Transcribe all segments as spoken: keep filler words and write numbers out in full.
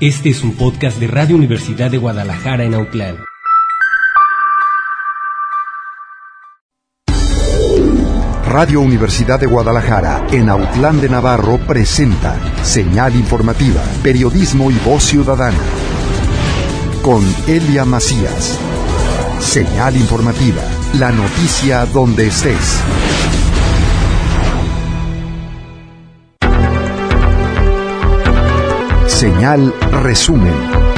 Este es un podcast de Radio Universidad de Guadalajara en Autlán. Radio Universidad de Guadalajara en Autlán de Navarro presenta Señal Informativa, Periodismo y Voz Ciudadana. Con Elia Macías. Señal Informativa, la noticia donde estés. Señal Resumen.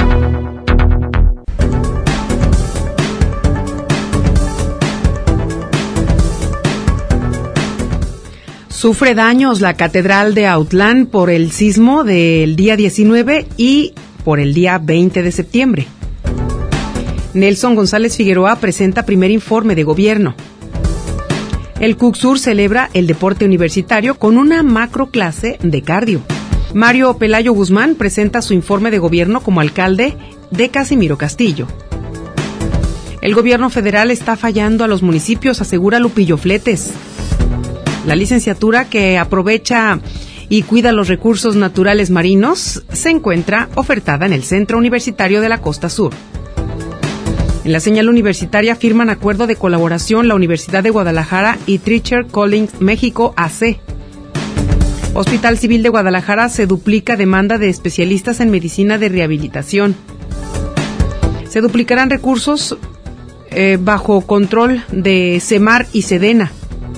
Sufre daños la Catedral de Autlán por el sismo del día diecinueve y por el día veinte de septiembre. Nelson González Figueroa presenta primer informe de gobierno. El CUCSUR celebra el deporte universitario con una macroclase de cardio. Mario Pelayo Guzmán presenta su informe de gobierno como alcalde de Casimiro Castillo. El gobierno federal está fallando a los municipios, asegura Lupillo Fletes. La licenciatura que aprovecha y cuida los recursos naturales marinos se encuentra ofertada en el Centro Universitario de la Costa Sur. En la señal universitaria firman acuerdo de colaboración la Universidad de Guadalajara y Treacher Collins México A C. Hospital Civil de Guadalajara se duplica demanda de especialistas en medicina de rehabilitación. Se duplicarán recursos eh, bajo control de CEMAR y SEDENA.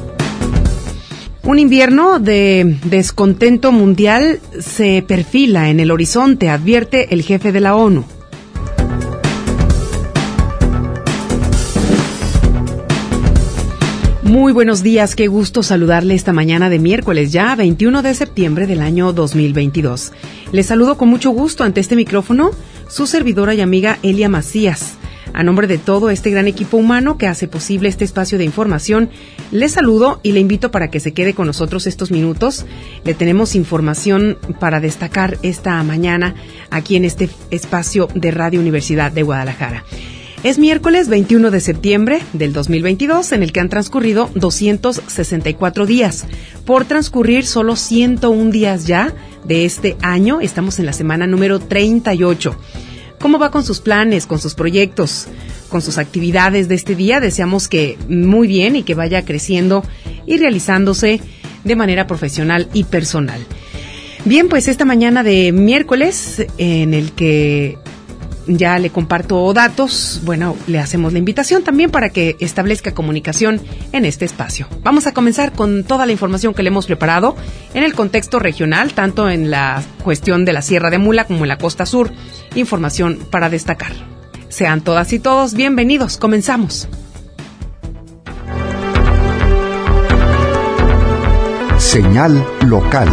Un invierno de descontento mundial se perfila en el horizonte, advierte el jefe de la ONU. Muy buenos días, qué gusto saludarle esta mañana de miércoles, ya veintiuno de septiembre del año dos mil veintidós. Les saludo con mucho gusto ante este micrófono, su servidora y amiga Elia Macías. A nombre de todo este gran equipo humano que hace posible este espacio de información, les saludo y le invito para que se quede con nosotros estos minutos. Le tenemos información para destacar esta mañana aquí en este espacio de Radio Universidad de Guadalajara. Es miércoles veintiuno de septiembre del dos mil veintidós, en el que han transcurrido doscientos sesenta y cuatro días. Por transcurrir solo ciento un días ya de este año, estamos en la semana número treinta y ocho. ¿Cómo va con sus planes, con sus proyectos, con sus actividades de este día? Deseamos que muy bien y que vaya creciendo y realizándose de manera profesional y personal. Bien, pues esta mañana de miércoles, en el que ya le comparto datos, bueno, le hacemos la invitación también para que establezca comunicación en este espacio. Vamos a comenzar con toda la información que le hemos preparado en el contexto regional, tanto en la cuestión de la Sierra de Mula como en la Costa Sur. Información para destacar. Sean todas y todos bienvenidos. Comenzamos. Señal local.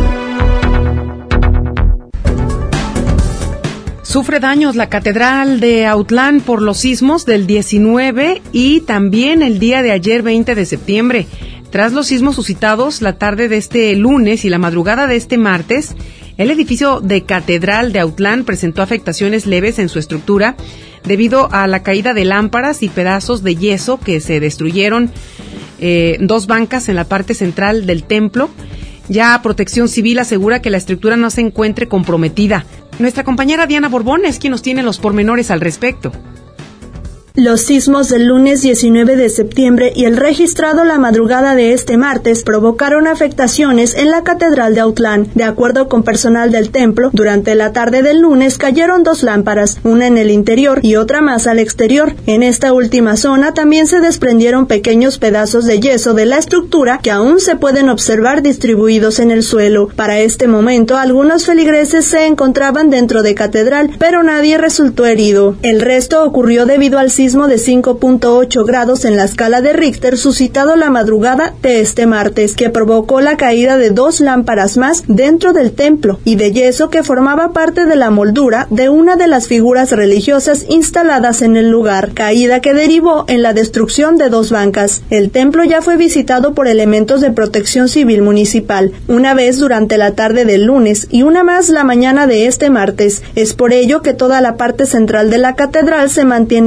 Sufre daños la Catedral de Autlán por los sismos del diecinueve y también el día de ayer veinte de septiembre. Tras los sismos suscitados la tarde de este lunes y la madrugada de este martes, el edificio de Catedral de Autlán presentó afectaciones leves en su estructura debido a la caída de lámparas y pedazos de yeso que se destruyeron eh, dos bancas en la parte central del templo. Ya Protección Civil asegura que la estructura no se encuentre comprometida. Nuestra compañera Diana Borbón es quien nos tiene los pormenores al respecto. Los sismos del lunes diecinueve de septiembre y el registrado la madrugada de este martes provocaron afectaciones en la Catedral de Autlán. De acuerdo con personal del templo, durante la tarde del lunes cayeron dos lámparas, una en el interior y otra más al exterior. En esta última zona también se desprendieron pequeños pedazos de yeso de la estructura que aún se pueden observar distribuidos en el suelo. Para este momento, algunos feligreses se encontraban dentro de Catedral, pero nadie resultó herido. El resto ocurrió debido al sismo de cinco punto ocho grados en la escala de Richter suscitado la madrugada de este martes, que provocó la caída de dos lámparas más dentro del templo y de yeso que formaba parte de la moldura de una de las figuras religiosas instaladas en el lugar, caída que derivó en la destrucción de dos bancas. El templo ya fue visitado por elementos de Protección Civil municipal, una vez durante la tarde del lunes y una más la mañana de este martes. Es por ello que toda la parte central de la catedral se mantiene acordonada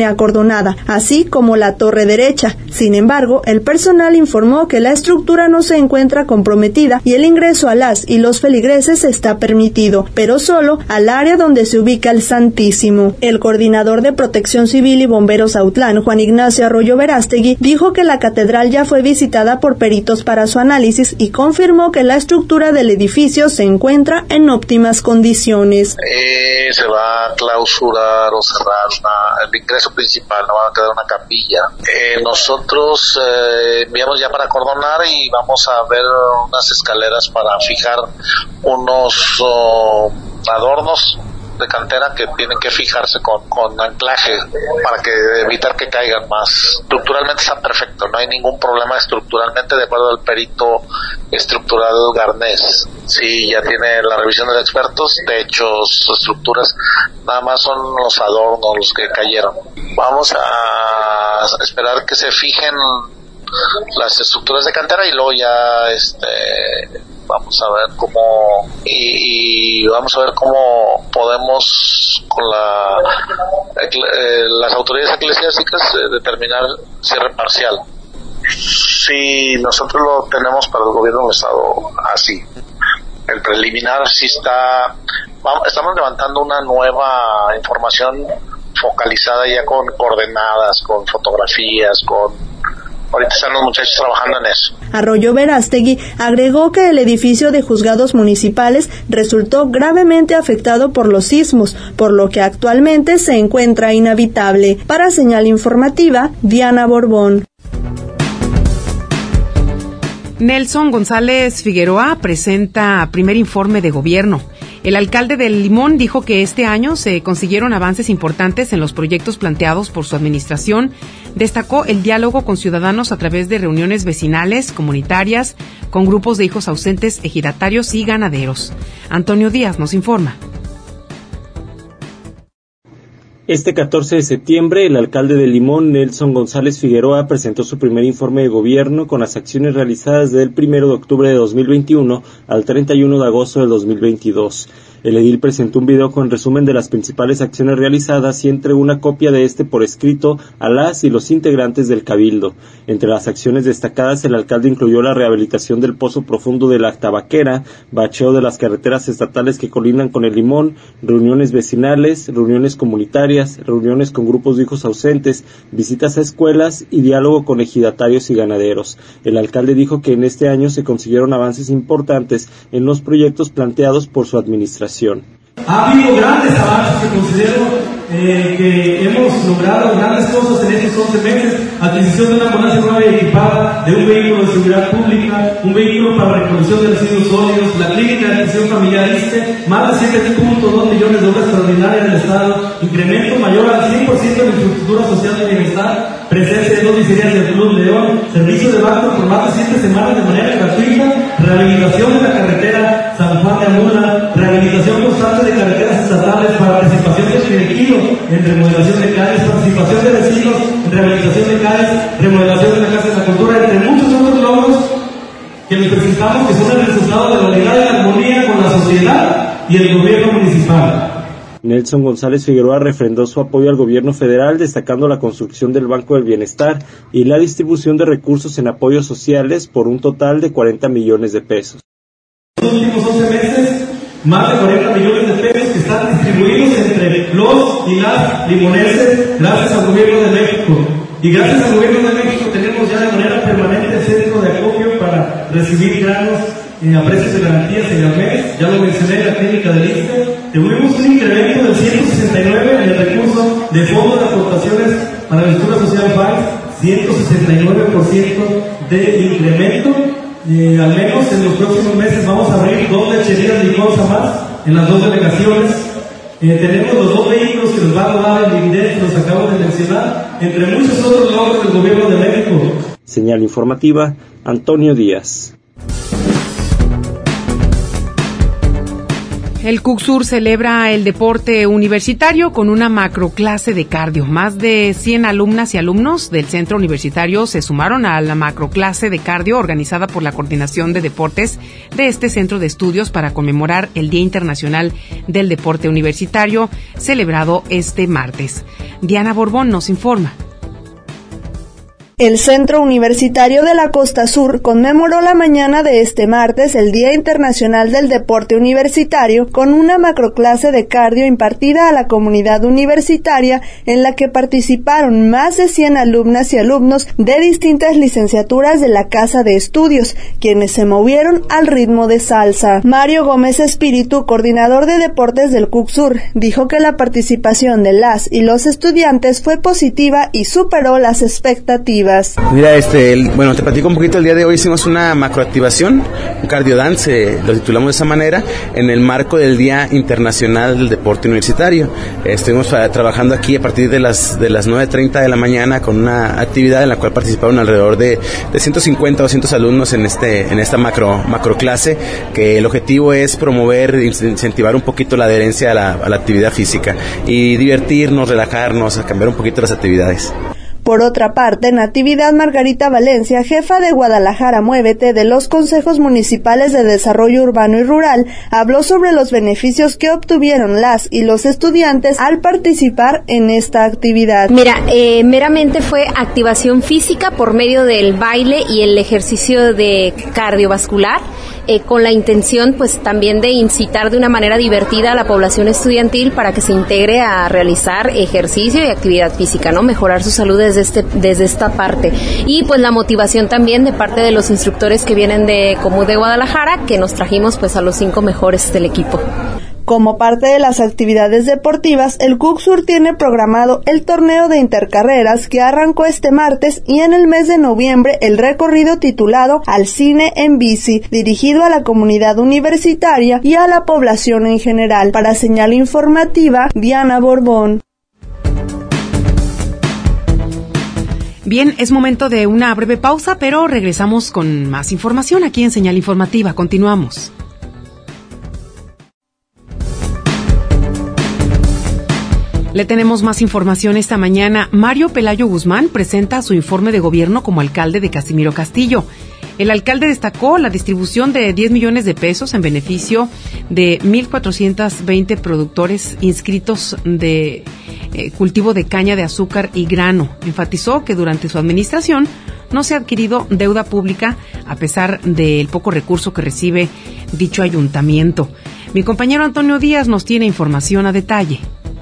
acondicionada, así como la torre derecha. Sin embargo, el personal informó que la estructura no se encuentra comprometida y el ingreso a las y los feligreses está permitido, pero solo al área donde se ubica el Santísimo. El coordinador de Protección Civil y Bomberos Autlán, Juan Ignacio Arroyo Verástegui, dijo que la catedral ya fue visitada por peritos para su análisis y confirmó que la estructura del edificio se encuentra en óptimas condiciones. Eh, se va a clausurar o cerrar una, el ingreso principal, no va a quedar una capilla. Eh, nosotros eh, enviamos ya para acordonar y vamos a ver unas escaleras para fijar unos oh, adornos de cantera que tienen que fijarse con, con anclaje para que evitar que caigan más. Estructuralmente está perfecto, no hay ningún problema estructuralmente de acuerdo al perito estructural Garnés. Sí, ya tiene la revisión de los expertos, techos, estructuras, nada más son los adornos los que cayeron. Vamos a esperar que se fijen las estructuras de cantera y luego ya este vamos a ver cómo y, y vamos a ver cómo podemos con la eh, las autoridades eclesiásticas eh, determinar cierre parcial. Sí, nosotros lo tenemos para el gobierno del estado así. El preliminar sí está, vamos, estamos levantando una nueva información focalizada ya con coordenadas, con fotografías, con ahorita están los muchachos trabajando en eso. Arroyo Verástegui agregó que el edificio de juzgados municipales resultó gravemente afectado por los sismos, por lo que actualmente se encuentra inhabitable. Para Señal Informativa, Diana Borbón. Nelson González Figueroa presenta primer informe de gobierno. El alcalde del Limón dijo que este año se consiguieron avances importantes en los proyectos planteados por su administración. Destacó el diálogo con ciudadanos a través de reuniones vecinales, comunitarias, con grupos de hijos ausentes, ejidatarios y ganaderos. Antonio Díaz nos informa. Este catorce de septiembre, el alcalde de Limón, Nelson González Figueroa, presentó su primer informe de gobierno con las acciones realizadas del primero de octubre de dos mil veintiuno al treinta y uno de agosto de dos mil veintidós. El edil presentó un video con resumen de las principales acciones realizadas y entregó una copia de este por escrito a las y los integrantes del Cabildo. Entre las acciones destacadas, el alcalde incluyó la rehabilitación del pozo profundo de la Tabaquera, bacheo de las carreteras estatales que colindan con el Limón, reuniones vecinales, reuniones comunitarias, reuniones con grupos de hijos ausentes, visitas a escuelas y diálogo con ejidatarios y ganaderos. El alcalde dijo que en este año se consiguieron avances importantes en los proyectos planteados por su administración. Ha habido grandes avances que considero eh, que hemos logrado grandes cosas en estos once meses. Adquisición de una ambulancia nueva y equipada, de un vehículo de seguridad pública, un vehículo para recolección de residuos sólidos, la clínica de atención familiar ISSSTE, más de siete punto dos millones de obras extraordinarias del Estado, incremento mayor al cien por ciento de la infraestructura social de bienestar, presencia de dos licerías del Club León, servicio de banco por más de siete semanas de manera gratuita, rehabilitación de la carretera San Juan de Amula, rehabilitación constante de carreteras estatales, participación del Ejido en remodelación de calles, participación de vecinos en rehabilitación de calles, remodelación de la Casa de la Cultura, entre muchos otros logros que les presentamos que son el resultado de la unidad y la armonía con la sociedad y el gobierno municipal. Nelson González Figueroa refrendó su apoyo al gobierno federal, destacando la construcción del Banco del Bienestar y la distribución de recursos en apoyos sociales por un total de cuarenta millones de pesos. En los últimos once meses, más de cuarenta millones de pesos que están distribuidos entre los y las limonenses gracias al gobierno de México. Y gracias al gobierno de México tenemos ya de manera permanente el centro de acopio para recibir granos eh, a precios de garantías en el mes. Ya lo mencioné en la clínica del ISSSTE. Tuvimos un incremento del ciento sesenta y nueve en el recurso de fondo de aportaciones para la estructura social F A I, ciento sesenta y nueve por ciento de incremento. Eh, al menos en los próximos meses vamos a abrir dos lecherías de Liconza más en las dos delegaciones. Eh, tenemos los dos vehículos que nos van a dar el dividendo que los acabo de mencionar, entre muchos otros logros del gobierno de México. Señal informativa, Antonio Díaz. El CUCSUR celebra el deporte universitario con una macroclase de cardio. Más de cien alumnas y alumnos del centro universitario se sumaron a la macroclase de cardio organizada por la Coordinación de Deportes de este centro de estudios para conmemorar el Día Internacional del Deporte Universitario, celebrado este martes. Diana Borbón nos informa. El Centro Universitario de la Costa Sur conmemoró la mañana de este martes el Día Internacional del Deporte Universitario con una macroclase de cardio impartida a la comunidad universitaria en la que participaron más de cien alumnas y alumnos de distintas licenciaturas de la Casa de Estudios, quienes se movieron al ritmo de salsa. Mario Gómez Espíritu, coordinador de deportes del C U C Sur, dijo que la participación de las y los estudiantes fue positiva y superó las expectativas. Mira, este, el, bueno, te platico un poquito. El día de hoy hicimos una macroactivación, un cardio dance, eh, lo titulamos de esa manera, en el marco del Día Internacional del Deporte Universitario. Eh, estuvimos uh, trabajando aquí a partir de las de las nueve treinta de la mañana con una actividad en la cual participaron alrededor de, de ciento cincuenta o doscientos alumnos en este en esta macro macroclase, que el objetivo es promover, incentivar un poquito la adherencia a la, a la actividad física y divertirnos, relajarnos, a cambiar un poquito las actividades. Por otra parte, Natividad Margarita Valencia, jefa de Guadalajara Muévete de los Consejos Municipales de Desarrollo Urbano y Rural, habló sobre los beneficios que obtuvieron las y los estudiantes al participar en esta actividad. Mira, eh, meramente fue activación física por medio del baile y el ejercicio de cardiovascular, eh, con la intención pues también de incitar de una manera divertida a la población estudiantil para que se integre a realizar ejercicio y actividad física, ¿no? Mejorar su salud desde Este, desde esta parte. Y pues la motivación también de parte de los instructores que vienen de Comú de Guadalajara, que nos trajimos pues a los cinco mejores del equipo. Como parte de las actividades deportivas, el C U C Sur tiene programado el torneo de intercarreras que arrancó este martes y en el mes de noviembre el recorrido titulado Al Cine en Bici, dirigido a la comunidad universitaria y a la población en general. Para Señal Informativa, Diana Borbón. Bien, es momento de una breve pausa, pero regresamos con más información aquí en Señal Informativa. Continuamos. Le tenemos más información esta mañana. Mario Pelayo Guzmán presenta su informe de gobierno como alcalde de Casimiro Castillo. El alcalde destacó la distribución de diez millones de pesos en beneficio de mil cuatrocientos veinte productores inscritos de eh, cultivo de caña de azúcar y grano. Enfatizó que durante su administración no se ha adquirido deuda pública a pesar del poco recurso que recibe dicho ayuntamiento. Mi compañero Antonio Díaz nos tiene información a detalle.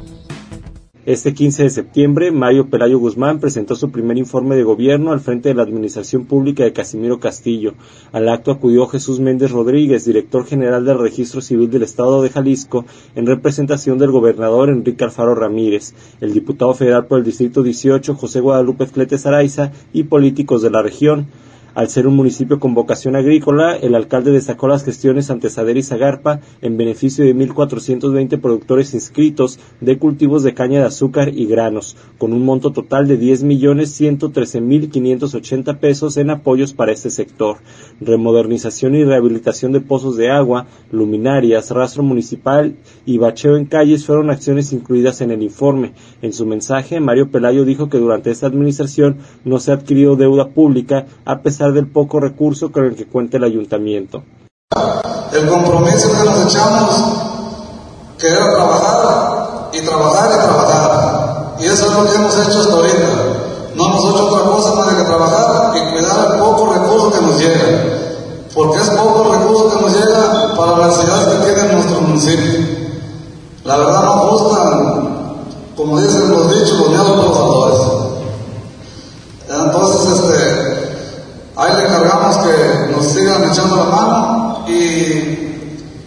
Este quince de septiembre, Mario Pelayo Guzmán presentó su primer informe de gobierno al frente de la Administración Pública de Casimiro Castillo. Al acto acudió Jesús Méndez Rodríguez, director general del Registro Civil del Estado de Jalisco, en representación del gobernador Enrique Alfaro Ramírez, el diputado federal por el Distrito dieciocho, José Guadalupe Fletes Araiza, y políticos de la región. Al ser un municipio con vocación agrícola, el alcalde destacó las gestiones ante Sader y Zagarpa en beneficio de mil cuatrocientos veinte productores inscritos de cultivos de caña de azúcar y granos, con un monto total de diez millones ciento trece mil quinientos ochenta pesos en apoyos para este sector. Remodernización y rehabilitación de pozos de agua, luminarias, rastro municipal y bacheo en calles fueron acciones incluidas en el informe. En su mensaje, Mario Pelayo dijo que durante esta administración no se ha adquirido deuda pública a pesar del poco recurso con el que cuenta el ayuntamiento. El compromiso que nos echamos, que era trabajar y trabajar y trabajar, y eso es lo que hemos hecho hasta ahorita. No hemos hecho otra cosa más de que trabajar y cuidar el poco recurso que nos llega, porque es poco el recurso que nos llega para las necesidades que tiene nuestro municipio. La verdad nos gustan, como dicen los dichos, los neotrabajadores. Entonces, este ahí le encargamos que nos sigan echando la mano y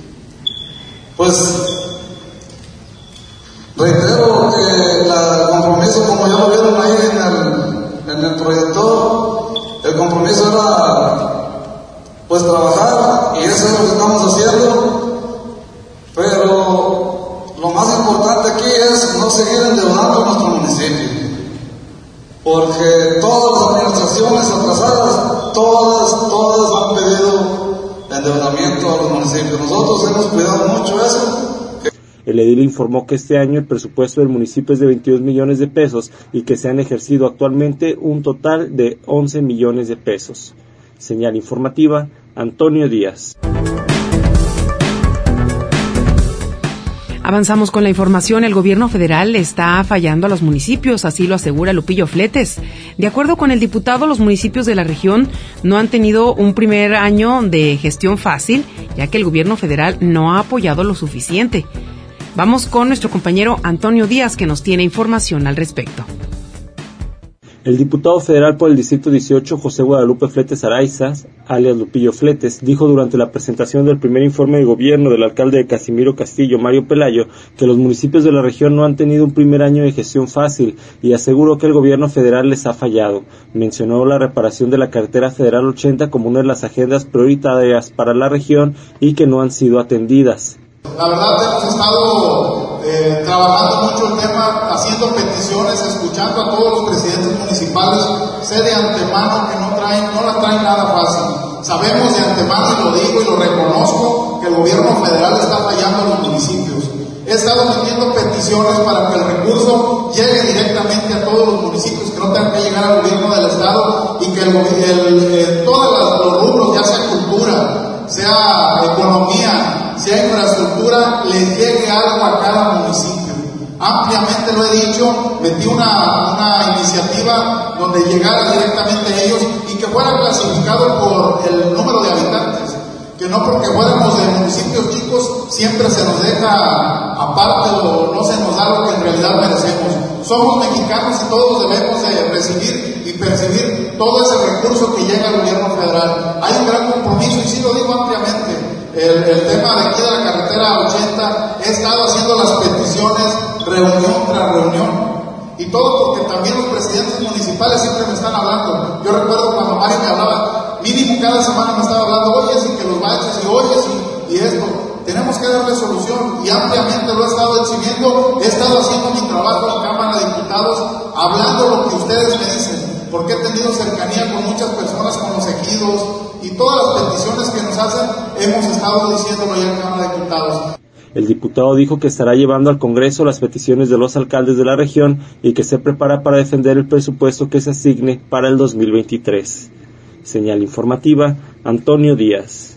pues reitero que la, el compromiso, como ya lo vieron ahí en el, en el proyector, el compromiso era pues trabajar y eso es lo que estamos haciendo, pero lo más importante aquí es no seguir endeudando a nuestro municipio, porque todas las administraciones atrasadas, todas, todas han pedido endeudamiento a los municipios. Nosotros hemos cuidado mucho eso. El edil informó que este año el presupuesto del municipio es de veintidós millones de pesos y que se han ejercido actualmente un total de once millones de pesos. Señal informativa, Antonio Díaz. Avanzamos con la información. El gobierno federal está fallando a los municipios, así lo asegura Lupillo Fletes. De acuerdo con el diputado, los municipios de la región no han tenido un primer año de gestión fácil, ya que el gobierno federal no ha apoyado lo suficiente. Vamos con nuestro compañero Antonio Díaz, que nos tiene información al respecto. El diputado federal por el Distrito dieciocho, José Guadalupe Fletes Araiza, alias Lupillo Fletes, dijo durante la presentación del primer informe de gobierno del alcalde de Casimiro Castillo, Mario Pelayo, que los municipios de la región no han tenido un primer año de gestión fácil y aseguró que el gobierno federal les ha fallado. Mencionó la reparación de la carretera federal ochenta como una de las agendas prioritarias para la región y que no han sido atendidas. La verdad hemos estado eh, trabajando mucho el tema, haciendo peticiones, escuchando a todos los presidentes municipales. Sé de antemano que no traen, no la traen nada fácil. Sabemos de antemano, y lo digo y lo reconozco, que el gobierno federal está fallando a los municipios. He estado metiendo peticiones para que el recurso llegue directamente a todos los municipios, que no tengan que llegar al gobierno del estado y que el, el, el, todos los rubros, ya sea cultura, sea economía, sea infraestructura, les llegue algo a cada municipio. Ampliamente lo he dicho, metí una, una iniciativa donde llegara directamente a ellos y que fuera clasificado por el número de habitantes, que no porque fuéramos de municipios chicos siempre se nos deja aparte o no se nos da lo que en realidad merecemos. Somos mexicanos y todos debemos de recibir y percibir todo ese recurso que llega al gobierno federal. Hay un gran compromiso y sí lo digo ampliamente. El, el tema de aquí de la carretera ochenta, he estado haciendo las peticiones reunión tras reunión y todo porque también los presidentes municipales siempre me están hablando. Yo recuerdo cuando Mario me hablaba, mínimo cada semana me estaba hablando, oye, y que los baches y oyes y, y esto, tenemos que darle solución y ampliamente lo he estado exhibiendo. He estado haciendo mi trabajo en la Cámara de Diputados, hablando lo que ustedes me dicen, porque he tenido cercanía con muchas personas, con los ejidos, y todas las peticiones que nos hacen hemos estado diciéndolo ya en la Cámara de Diputados. El diputado dijo que estará llevando al Congreso las peticiones de los alcaldes de la región y que se prepara para defender el presupuesto que se asigne para el dos mil veintitrés. Señal informativa, Antonio Díaz.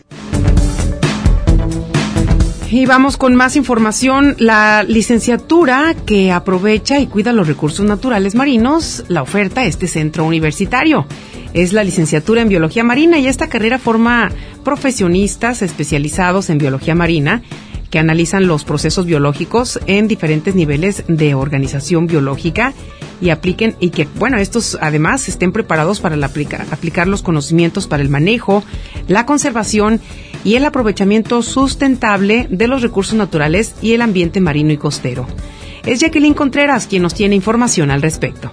Y vamos con más información. La licenciatura que aprovecha y cuida los recursos naturales marinos la oferta este centro universitario. Es la licenciatura en Biología Marina y esta carrera forma profesionistas especializados en biología marina que analizan los procesos biológicos en diferentes niveles de organización biológica y apliquen y que, bueno, estos además estén preparados para la aplica, aplicar los conocimientos para el manejo, la conservación y el aprovechamiento sustentable de los recursos naturales y el ambiente marino y costero. Es Jacqueline Contreras quien nos tiene información al respecto.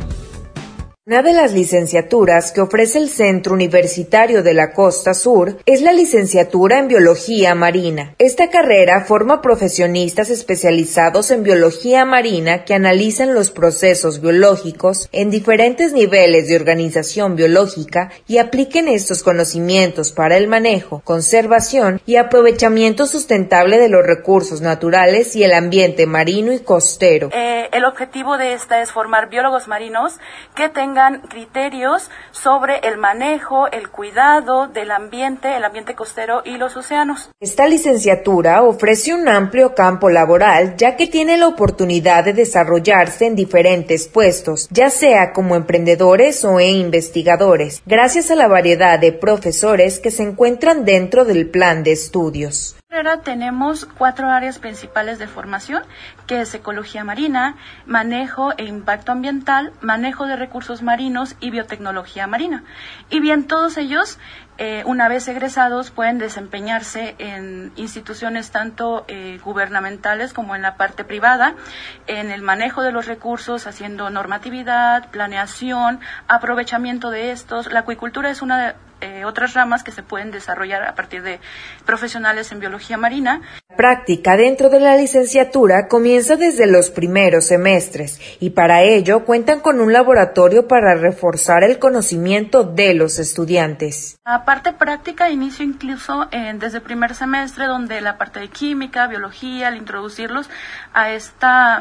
Una de las licenciaturas que ofrece el Centro Universitario de la Costa Sur es la licenciatura en Biología Marina. Esta carrera forma profesionistas especializados en biología marina que analizan los procesos biológicos en diferentes niveles de organización biológica y apliquen estos conocimientos para el manejo, conservación y aprovechamiento sustentable de los recursos naturales y el ambiente marino y costero. Eh, el objetivo de esta es formar biólogos marinos que tengan criterios sobre el manejo, el cuidado del ambiente, el ambiente costero y los océanos. Esta licenciatura ofrece un amplio campo laboral, ya que tiene la oportunidad de desarrollarse en diferentes puestos, ya sea como emprendedores o en investigadores, gracias a la variedad de profesores que se encuentran dentro del plan de estudios. Tenemos cuatro áreas principales de formación, que es ecología marina, manejo e impacto ambiental, manejo de recursos marinos y biotecnología marina. Y bien, todos ellos, eh, una vez egresados, pueden desempeñarse en instituciones tanto eh, gubernamentales como en la parte privada, en el manejo de los recursos, haciendo normatividad, planeación, aprovechamiento de estos. La acuicultura es una de Eh, otras ramas que se pueden desarrollar a partir de profesionales en biología marina. La práctica dentro de la licenciatura comienza desde los primeros semestres y para ello cuentan con un laboratorio para reforzar el conocimiento de los estudiantes. La parte práctica inicia incluso eh, desde el primer semestre, donde la parte de química, biología, al introducirlos a esta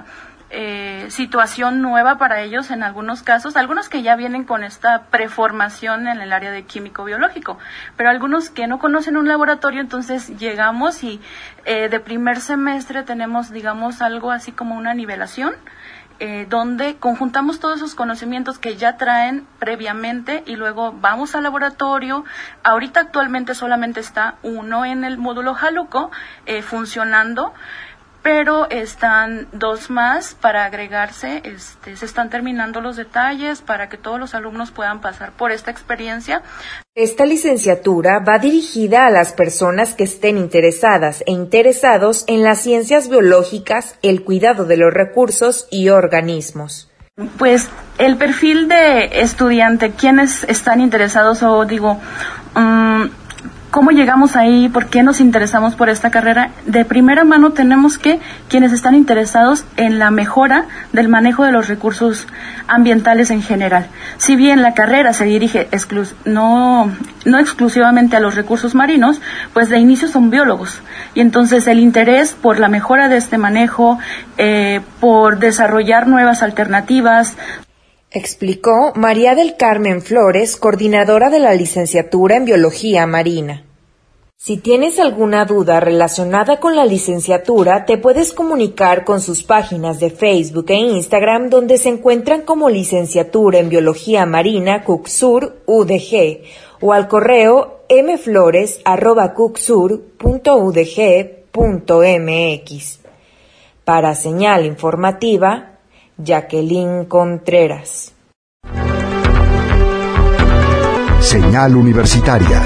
eh, situación nueva para ellos en algunos casos, algunos que ya vienen con esta preformación en el área de químico-biológico, pero algunos que no conocen un laboratorio, entonces llegamos y eh, de primer semestre tenemos, digamos, algo así como una nivelación, Eh, donde conjuntamos todos esos conocimientos que ya traen previamente y luego vamos al laboratorio. Ahorita actualmente solamente está uno en el módulo Jaluco eh, funcionando, pero están dos más para agregarse. Este, se están terminando los detalles para que todos los alumnos puedan pasar por esta experiencia. Esta licenciatura va dirigida a las personas que estén interesadas e interesados en las ciencias biológicas, el cuidado de los recursos y organismos. Pues el perfil de estudiante, quienes están interesados o digo... Um, ¿Cómo llegamos ahí? ¿Por qué nos interesamos por esta carrera? De primera mano tenemos que quienes están interesados en la mejora del manejo de los recursos ambientales en general. Si bien la carrera se dirige exclu- no, no exclusivamente a los recursos marinos, pues de inicio son biólogos. Y entonces el interés por la mejora de este manejo, eh, por desarrollar nuevas alternativas, explicó María del Carmen Flores, coordinadora de la licenciatura en Biología Marina. Si tienes alguna duda relacionada con la licenciatura, te puedes comunicar con sus páginas de Facebook e Instagram, donde se encuentran como Licenciatura en Biología Marina Cucsur U D G, o al correo mflores arroba cucsur punto u d g punto m x. Para Señal Informativa, Jacqueline Contreras. Señal Universitaria.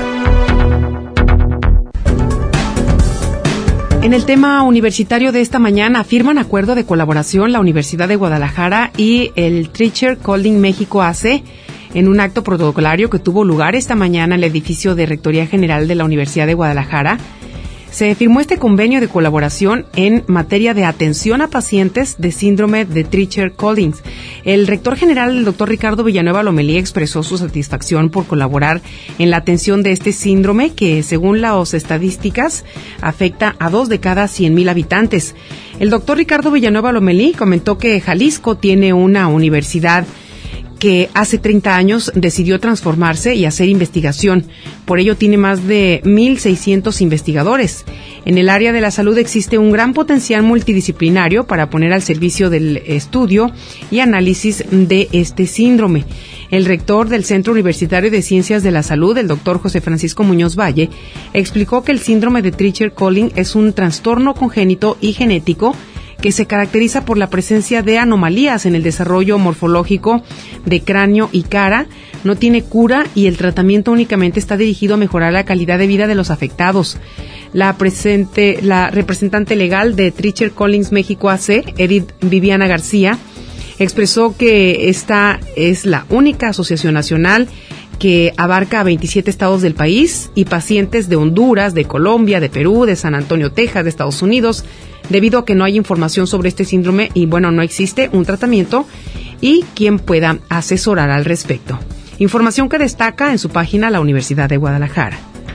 En el tema universitario de esta mañana, firman acuerdo de colaboración la Universidad de Guadalajara y el Treacher Holding México A C en un acto protocolario que tuvo lugar esta mañana en el edificio de Rectoría General de la Universidad de Guadalajara. Se firmó este convenio de colaboración en materia de atención a pacientes de síndrome de Treacher-Collins. El rector general, el doctor Ricardo Villanueva Lomelí, expresó su satisfacción por colaborar en la atención de este síndrome que, según las estadísticas, afecta a dos de cada cien mil habitantes. El doctor Ricardo Villanueva Lomelí comentó que Jalisco tiene una universidad que hace treinta años decidió transformarse y hacer investigación. Por ello tiene más de mil seiscientos investigadores. En el área de la salud existe un gran potencial multidisciplinario para poner al servicio del estudio y análisis de este síndrome. El rector del Centro Universitario de Ciencias de la Salud, el doctor José Francisco Muñoz Valle, explicó que el síndrome de Treacher-Collins es un trastorno congénito y genético que se caracteriza por la presencia de anomalías en el desarrollo morfológico de cráneo y cara, no tiene cura y el tratamiento únicamente está dirigido a mejorar la calidad de vida de los afectados. La, presente, la representante legal de Treacher-Collins México A C, Edith Viviana García, expresó que esta es la única asociación nacional que abarca a veintisiete estados del país y pacientes de Honduras, de Colombia, de Perú, de San Antonio, Texas, de Estados Unidos, debido a que no hay información sobre este síndrome y, bueno, no existe un tratamiento y quien pueda asesorar al respecto. Información que destaca en su página la Universidad de Guadalajara.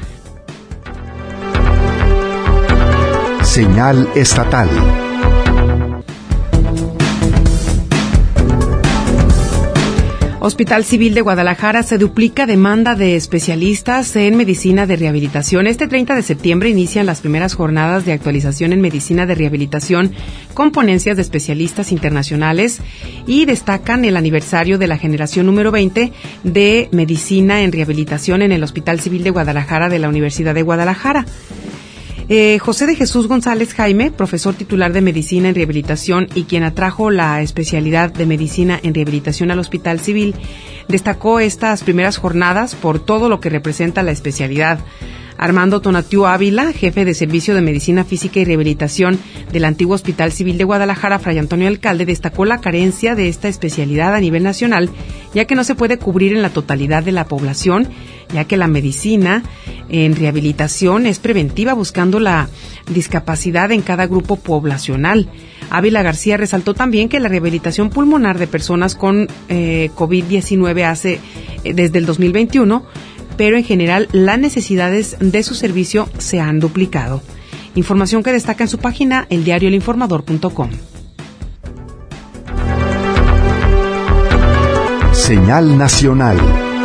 Señal estatal. Hospital Civil de Guadalajara se duplica demanda de especialistas en medicina de rehabilitación. Este treinta de septiembre inician las primeras jornadas de actualización en medicina de rehabilitación con ponencias de especialistas internacionales y destacan el aniversario de la generación número veinte de medicina en rehabilitación en el Hospital Civil de Guadalajara de la Universidad de Guadalajara. Eh, José de Jesús González Jaime, profesor titular de Medicina en Rehabilitación y quien atrajo la especialidad de Medicina en Rehabilitación al Hospital Civil, destacó estas primeras jornadas por todo lo que representa la especialidad. Armando Tonatiu Ávila, jefe de Servicio de Medicina Física y Rehabilitación del antiguo Hospital Civil de Guadalajara, Fray Antonio Alcalde, destacó la carencia de esta especialidad a nivel nacional, ya que no se puede cubrir en la totalidad de la población, ya que la medicina en rehabilitación es preventiva buscando la discapacidad en cada grupo poblacional. Ávila García resaltó también que la rehabilitación pulmonar de personas con eh, COVID diecinueve hace eh, desde el dos mil veintiuno, pero en general las necesidades de su servicio se han duplicado. Información que destaca en su página el diario el informador punto com. Señal nacional.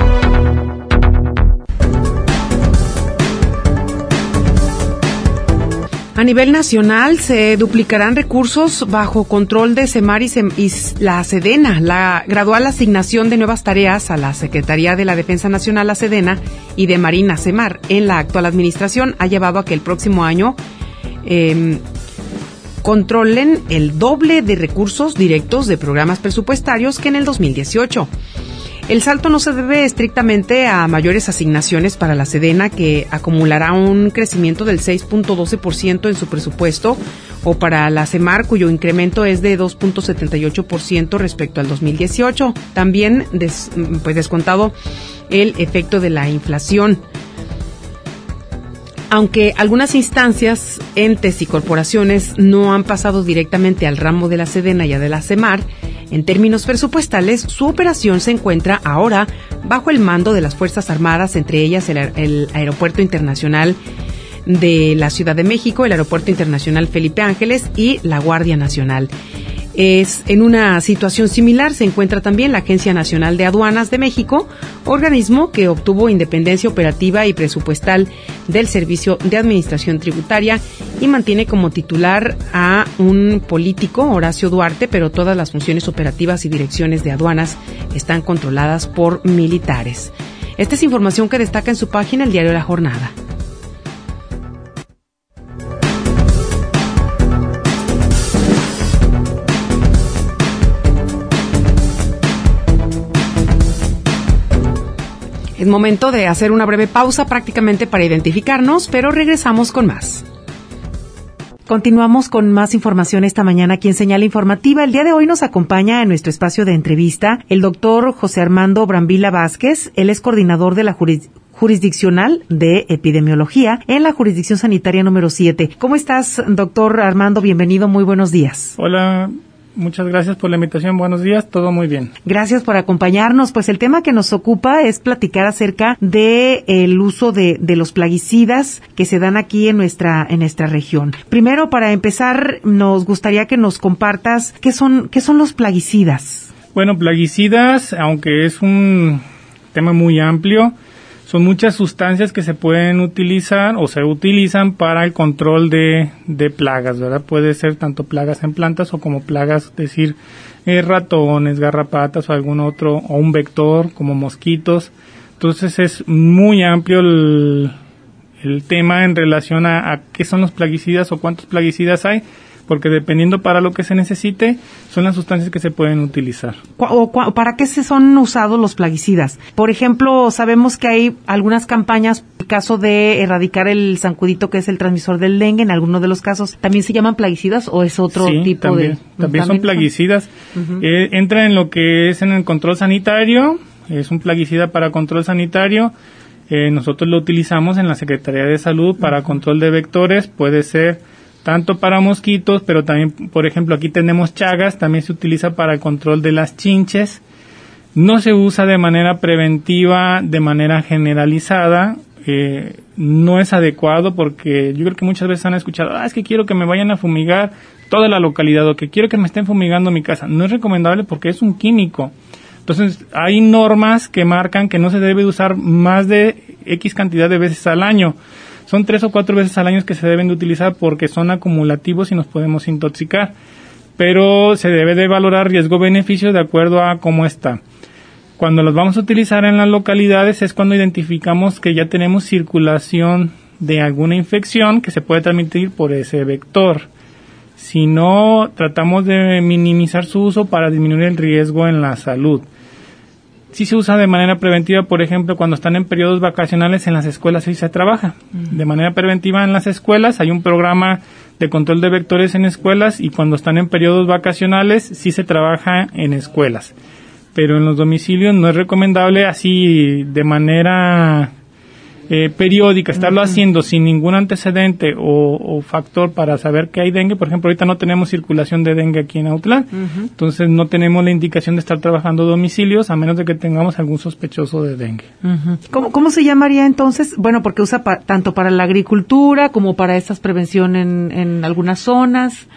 A nivel nacional se duplicarán recursos bajo control de Semar y, Sem- y la Sedena. La gradual asignación de nuevas tareas a la Secretaría de la Defensa Nacional, la Sedena, y de Marina, Semar, en la actual administración ha llevado a que el próximo año eh, controlen el doble de recursos directos de programas presupuestarios que en el dos mil dieciocho. El salto no se debe estrictamente a mayores asignaciones para la Sedena, que acumulará un crecimiento del seis punto doce por ciento en su presupuesto, o para la Semar, cuyo incremento es de dos punto setenta y ocho por ciento respecto al dos mil dieciocho. También des, pues descontado el efecto de la inflación. Aunque algunas instancias, entes y corporaciones no han pasado directamente al ramo de la Sedena y a de la Semar, en términos presupuestales, su operación se encuentra ahora bajo el mando de las Fuerzas Armadas, entre ellas el, el Aeropuerto Internacional de la Ciudad de México, el Aeropuerto Internacional Felipe Ángeles y la Guardia Nacional. Es en una situación similar se encuentra también la Agencia Nacional de Aduanas de México, organismo que obtuvo independencia operativa y presupuestal del Servicio de Administración Tributaria y mantiene como titular a un político, Horacio Duarte, pero todas las funciones operativas y direcciones de aduanas están controladas por militares. Esta es información que destaca en su página el diario La Jornada. Es momento de hacer una breve pausa prácticamente para identificarnos, pero regresamos con más. Continuamos con más información esta mañana aquí en Señal Informativa. El día de hoy nos acompaña en nuestro espacio de entrevista el doctor José Armando Brambila Vázquez. Él es coordinador de la juris- jurisdiccional de epidemiología en la jurisdicción sanitaria número siete. ¿Cómo estás, doctor Armando? Bienvenido, muy buenos días. Hola. Muchas gracias por la invitación. Buenos días, todo muy bien. Gracias por acompañarnos. Pues el tema que nos ocupa es platicar acerca de el uso de, de los plaguicidas que se dan aquí en nuestra en nuestra región. Primero, para empezar, nos gustaría que nos compartas qué son qué son los plaguicidas. Bueno, plaguicidas, aunque es un tema muy amplio, son muchas sustancias que se pueden utilizar o se utilizan para el control de, de plagas, ¿verdad? Puede ser tanto plagas en plantas o como plagas, es decir, eh, ratones, garrapatas o algún otro, o un vector como mosquitos. Entonces es muy amplio el, el tema en relación a, a qué son los plaguicidas o cuántos plaguicidas hay, porque dependiendo para lo que se necesite, son las sustancias que se pueden utilizar. ¿O para qué se son usados los plaguicidas? Por ejemplo, sabemos que hay algunas campañas, en caso de erradicar el zancudito, que es el transmisor del dengue, en algunos de los casos, ¿también se llaman plaguicidas o es otro sí, tipo también, de...? También son plaguicidas. Uh-huh. Eh, entra en lo que es en el control sanitario, es un plaguicida para control sanitario. Eh, nosotros lo utilizamos en la Secretaría de Salud para uh-huh. control de vectores, puede ser tanto para mosquitos, pero también, por ejemplo, aquí tenemos chagas, también se utiliza para el control de las chinches. No se usa de manera preventiva, de manera generalizada, eh, no es adecuado porque yo creo que muchas veces han escuchado, ah, es que quiero que me vayan a fumigar toda la localidad o que quiero que me estén fumigando mi casa. No es recomendable porque es un químico. Entonces, hay normas que marcan que no se debe usar más de X cantidad de veces al año. Son tres o cuatro veces al año que se deben de utilizar porque son acumulativos y nos podemos intoxicar. Pero se debe de valorar riesgo-beneficio de acuerdo a cómo está. Cuando los vamos a utilizar en las localidades es cuando identificamos que ya tenemos circulación de alguna infección que se puede transmitir por ese vector. Si no, tratamos de minimizar su uso para disminuir el riesgo en la salud. Sí se usa de manera preventiva, por ejemplo, cuando están en periodos vacacionales en las escuelas sí se trabaja. Uh-huh. De manera preventiva en las escuelas hay un programa de control de vectores en escuelas y cuando están en periodos vacacionales sí se trabaja en escuelas. Pero en los domicilios no es recomendable así de manera eh, periódica, estarlo uh-huh. haciendo sin ningún antecedente o, o factor para saber que hay dengue. Por ejemplo, ahorita no tenemos circulación de dengue aquí en Autlán, uh-huh. entonces no tenemos la indicación de estar trabajando domicilios a menos de que tengamos algún sospechoso de dengue. Uh-huh. ¿Cómo, ¿Cómo se llamaría entonces? Bueno, porque usa pa- tanto para la agricultura como para esta prevención en, en algunas zonas.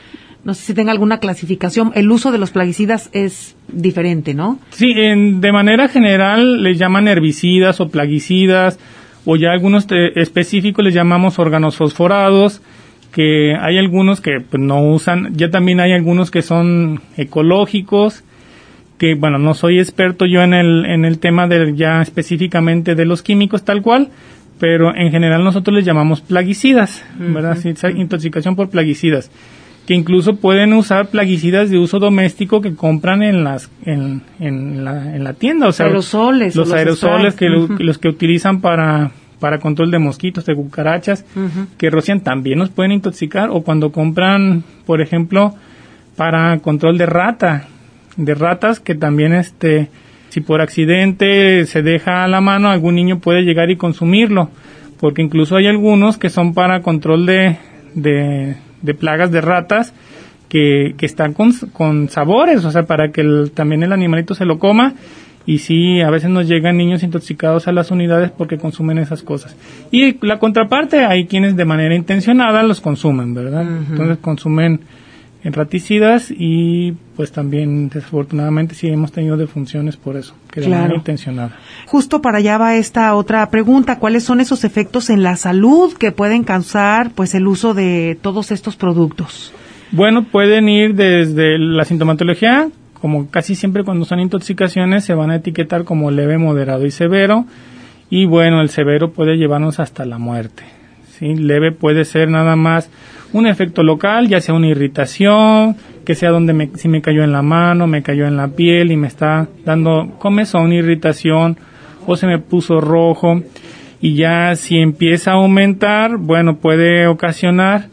No sé si tenga alguna clasificación. El uso de los plaguicidas es diferente, ¿no? Sí, en, de manera general les llaman herbicidas o plaguicidas, o ya algunos te, específicos les llamamos órganos fosforados, que hay algunos que pues, no usan, ya también hay algunos que son ecológicos, que bueno, no soy experto yo en el en el tema de ya específicamente de los químicos tal cual, pero en general nosotros les llamamos plaguicidas, ¿verdad? Uh-huh. Sí, intoxicación por plaguicidas, que incluso pueden usar plaguicidas de uso doméstico que compran en las en en la en la tienda, o sea, aerosoles, los, los aerosoles que uh-huh. lo, los que utilizan para para control de mosquitos, de cucarachas, uh-huh. que rocian, también nos pueden intoxicar, o cuando compran, por ejemplo, para control de rata, de ratas, que también este si por accidente se deja a la mano, algún niño puede llegar y consumirlo, porque incluso hay algunos que son para control de de, de plagas de ratas que, que están con, con sabores, o sea, para que el, también el animalito se lo coma, y sí, a veces nos llegan niños intoxicados a las unidades porque consumen esas cosas. Y la contraparte, hay quienes de manera intencionada los consumen, ¿verdad? Uh-huh. Entonces consumen en raticidas, y pues también desafortunadamente sí hemos tenido defunciones por eso, que de claro. manera intencionada. Justo para allá va esta otra pregunta: ¿cuáles son esos efectos en la salud que pueden causar pues el uso de todos estos productos? Bueno, pueden ir desde la sintomatología, como casi siempre cuando son intoxicaciones se van a etiquetar como leve, moderado y severo, y bueno, el severo puede llevarnos hasta la muerte. ¿Sí? Leve puede ser nada más un efecto local, ya sea una irritación, que sea donde me, si me cayó en la mano, me cayó en la piel y me está dando comezón, irritación, o se me puso rojo. Y ya si empieza a aumentar, bueno, puede ocasionar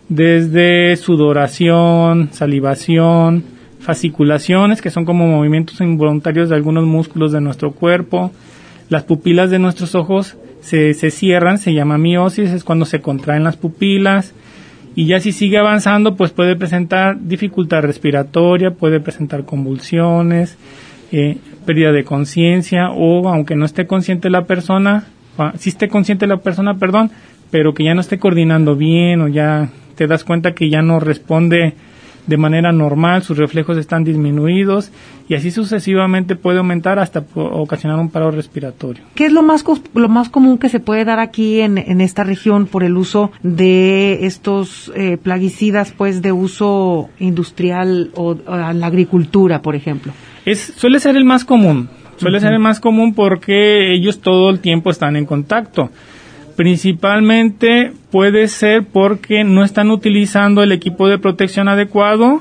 desde sudoración, salivación, fasciculaciones, que son como movimientos involuntarios de algunos músculos de nuestro cuerpo. Las pupilas de nuestros ojos se, se cierran, se llama miosis, es cuando se contraen las pupilas. Y ya si sigue avanzando, pues puede presentar dificultad respiratoria, puede presentar convulsiones, eh, pérdida de conciencia, o aunque no esté consciente la persona, si esté consciente la persona, perdón, pero que ya no esté coordinando bien, o ya te das cuenta que ya no responde de manera normal, sus reflejos están disminuidos, y así sucesivamente puede aumentar hasta ocasionar un paro respiratorio. ¿Qué es lo más lo más común que se puede dar aquí en, en esta región por el uso de estos eh, plaguicidas, pues de uso industrial o, o a la agricultura, por ejemplo? Es suele ser el más común, suele uh-huh. ser el más común porque ellos todo el tiempo están en contacto. Principalmente puede ser porque no están utilizando el equipo de protección adecuado,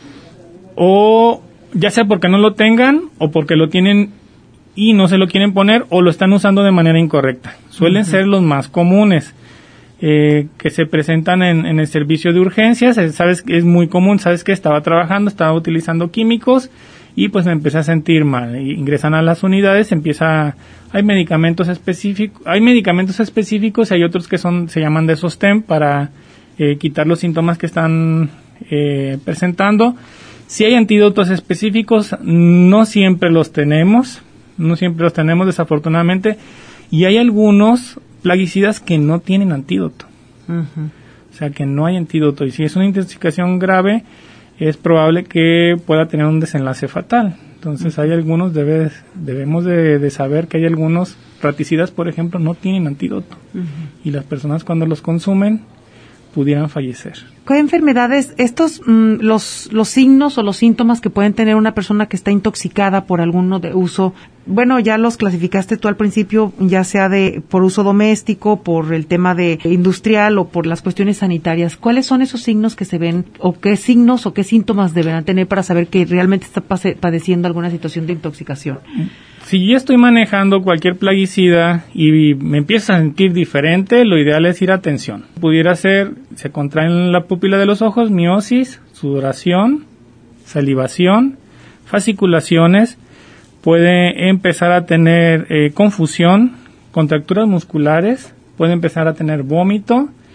o ya sea porque no lo tengan, o porque lo tienen y no se lo quieren poner, o lo están usando de manera incorrecta. Suelen uh-huh. ser los más comunes, eh, que se presentan en, en el servicio de urgencias. Sabes que es muy común, sabes que estaba trabajando, estaba utilizando químicos, y pues me empecé a sentir mal. Ingresan a las unidades, empieza, hay medicamentos específicos, hay medicamentos específicos, y hay otros que son, se llaman de sostén para eh, quitar los síntomas que están eh, presentando. Si hay antídotos específicos, no siempre los tenemos, no siempre los tenemos desafortunadamente, y hay algunos plaguicidas que no tienen antídoto. Uh-huh. O sea, que no hay antídoto, y si es una intoxicación grave, es probable que pueda tener un desenlace fatal. Entonces uh-huh. hay algunos, debe, debemos de, de saber que hay algunos raticidas, por ejemplo, no tienen antídoto, uh-huh. y las personas cuando los consumen pudieran fallecer. ¿Qué enfermedades, estos, mmm, los, los signos o los síntomas que pueden tener una persona que está intoxicada por alguno de uso? Bueno, ya los clasificaste tú al principio, ya sea de por uso doméstico, por el tema de industrial o por las cuestiones sanitarias. ¿Cuáles son esos signos que se ven, o qué signos o qué síntomas deberán tener para saber que realmente está pase, padeciendo alguna situación de intoxicación? Si yo estoy manejando cualquier plaguicida y me empiezo a sentir diferente, lo ideal es ir a atención. Pudiera ser, se contraen la pupila de los ojos, miosis, sudoración, salivación, fasciculaciones, puede empezar a tener eh, confusión, contracturas musculares, puede empezar a tener vómito,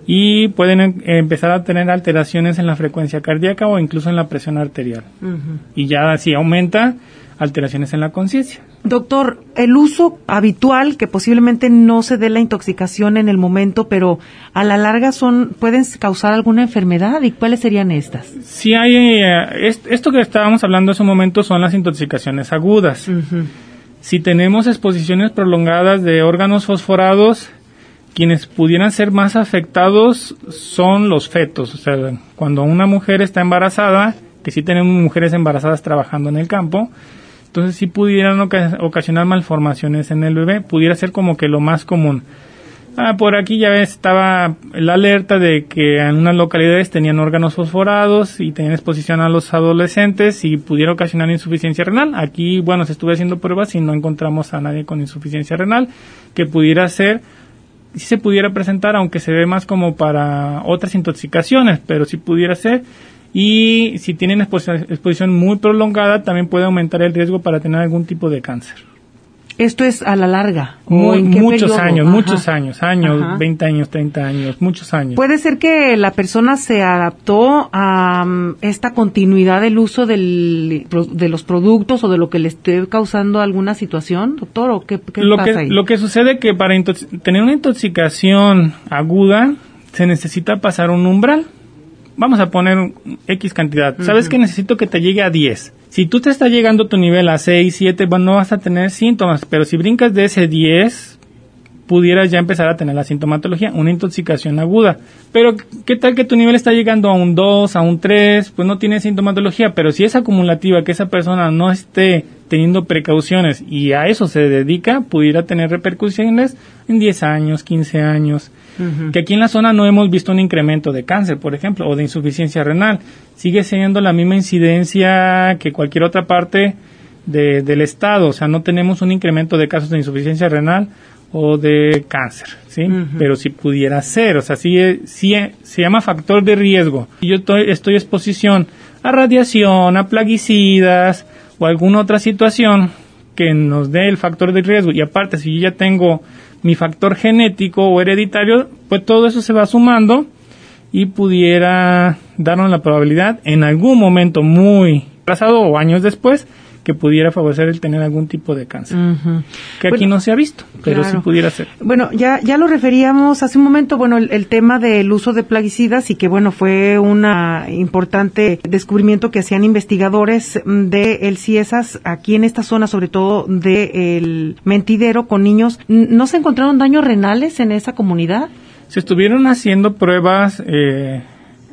y pueden em- empezar a tener alteraciones en la frecuencia cardíaca o incluso en la presión arterial. Uh-huh. Y ya si aumenta, alteraciones en la conciencia. Doctor, el uso habitual, que posiblemente no se dé la intoxicación en el momento, pero a la larga son pueden causar alguna enfermedad, ¿y cuáles serían estas? Sí hay, eh, est- esto que estábamos hablando hace un momento son las intoxicaciones agudas. Uh-huh. Si tenemos exposiciones prolongadas de órganos fosforados, quienes pudieran ser más afectados son los fetos. O sea, cuando una mujer está embarazada, que sí tenemos mujeres embarazadas trabajando en el campo, entonces sí pudieran oca- ocasionar malformaciones en el bebé, pudiera ser como que lo más común. Ah, por aquí ya estaba la alerta de que en unas localidades tenían órganos fosforados y tenían exposición a los adolescentes y pudiera ocasionar insuficiencia renal. Aquí, bueno, se estuvo haciendo pruebas y no encontramos a nadie con insuficiencia renal, que pudiera ser, sí se pudiera presentar, aunque se ve más como para otras intoxicaciones, pero sí pudiera ser. Y si tienen exposición, exposición muy prolongada, también puede aumentar el riesgo para tener algún tipo de cáncer. ¿Esto es a la larga? Muy, ¿En qué muchos periodo? años, Ajá. muchos años, años, Ajá. veinte años, treinta años, muchos años. ¿Puede ser que la persona se adaptó a um, esta continuidad del uso del, de los productos o de lo que le esté causando alguna situación, doctor? ¿O qué, qué lo pasa que, ahí? Lo que sucede que para intox- tener una intoxicación aguda se necesita pasar un umbral. Vamos a poner un X cantidad. Uh-huh. Sabes que necesito que te llegue a diez. Si tú te está llegando tu nivel a seis, siete, bueno, no vas a tener síntomas, pero si brincas de ese diez, pudieras ya empezar a tener la sintomatología, una intoxicación aguda. Pero, ¿qué tal que tu nivel está llegando a un dos, a un tres? Pues no tiene sintomatología, pero si es acumulativa, que esa persona no esté teniendo precauciones y a eso se dedica, pudiera tener repercusiones en diez años, quince años. Uh-huh. Que aquí en la zona no hemos visto un incremento de cáncer, por ejemplo, o de insuficiencia renal. Sigue siendo la misma incidencia que cualquier otra parte de, del estado. O sea, no tenemos un incremento de casos de insuficiencia renal o de cáncer, ¿sí? Uh-huh. Pero si pudiera ser, o sea, sí, sí se llama factor de riesgo. Si yo estoy, estoy exposición a radiación, a plaguicidas o alguna otra situación que nos dé el factor de riesgo, y aparte si yo ya tengo mi factor genético o hereditario, pues todo eso se va sumando y pudiera darnos la probabilidad en algún momento muy pasado o años después que pudiera favorecer el tener algún tipo de cáncer. Uh-huh. Que aquí bueno, no se ha visto, pero claro, sí pudiera ser. Bueno, ya ya lo referíamos hace un momento, bueno, el, el tema del uso de plaguicidas y que, bueno, fue un importante descubrimiento que hacían investigadores de el CIESAS aquí en esta zona, sobre todo del Mentidero con niños. ¿No se encontraron daños renales en esa comunidad? Se estuvieron haciendo pruebas eh,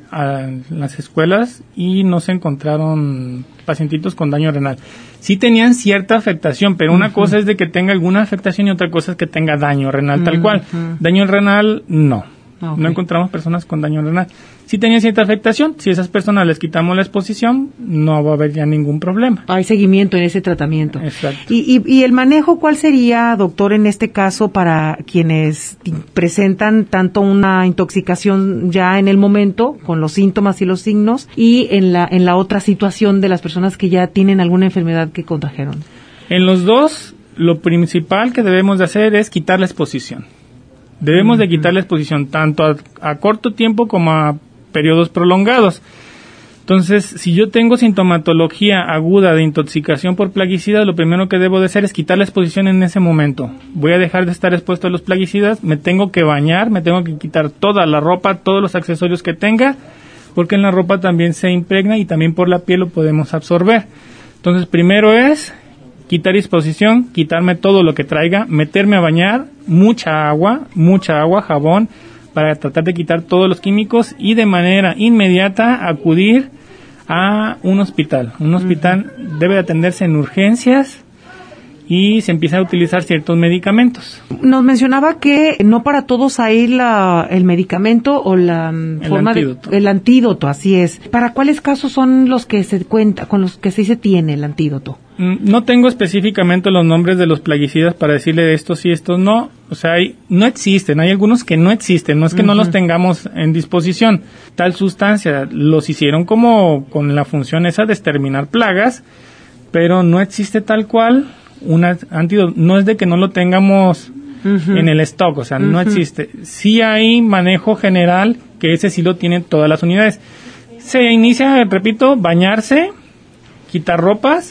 a las escuelas y no se encontraron pacientitos con daño renal. Sí tenían cierta afectación, pero una uh-huh. cosa es de que tenga alguna afectación y otra cosa es que tenga daño renal uh-huh. tal cual. Daño renal, no. Okay. No encontramos personas con daño renal. Sí tenían cierta afectación. Si a esas personas les quitamos la exposición, no va a haber ya ningún problema. Hay seguimiento en ese tratamiento. Exacto. ¿Y, y, y el manejo cuál sería, doctor, en este caso para quienes presentan tanto una intoxicación ya en el momento, con los síntomas y los signos, y en la, en la otra situación de las personas que ya tienen alguna enfermedad que contrajeron? En los dos, lo principal que debemos de hacer es quitar la exposición. Debemos uh-huh. de quitar la exposición tanto a, a corto tiempo como a periodos prolongados. Entonces, si yo tengo sintomatología aguda de intoxicación por plaguicidas, lo primero que debo de hacer es quitar la exposición en ese momento. Voy a dejar de estar expuesto a los plaguicidas, me tengo que bañar, me tengo que quitar toda la ropa, todos los accesorios que tenga, porque en la ropa también se impregna y también por la piel lo podemos absorber. Entonces, primero es quitar exposición, quitarme todo lo que traiga, meterme a bañar, mucha agua, mucha agua, jabón, para tratar de quitar todos los químicos y de manera inmediata acudir a un hospital. Un hospital uh-huh. debe atenderse en urgencias y se empieza a utilizar ciertos medicamentos. Nos mencionaba que no para todos hay la, el medicamento o la el forma antídoto. De, el antídoto, así es. ¿Para cuáles casos son los que se cuenta, con los que sí se tiene el antídoto? No tengo específicamente los nombres de los plaguicidas para decirle estos sí, estos no. O sea, hay, no existen, hay algunos que no existen, no es que uh-huh. no los tengamos en disposición. Tal sustancia, los hicieron como con la función esa de exterminar plagas, pero no existe tal cual un antídoto. No es de que no lo tengamos uh-huh. en el stock, o sea, uh-huh. no existe. Sí hay manejo general, que ese sí lo tienen todas las unidades. Se inicia, repito, bañarse, quitar ropas,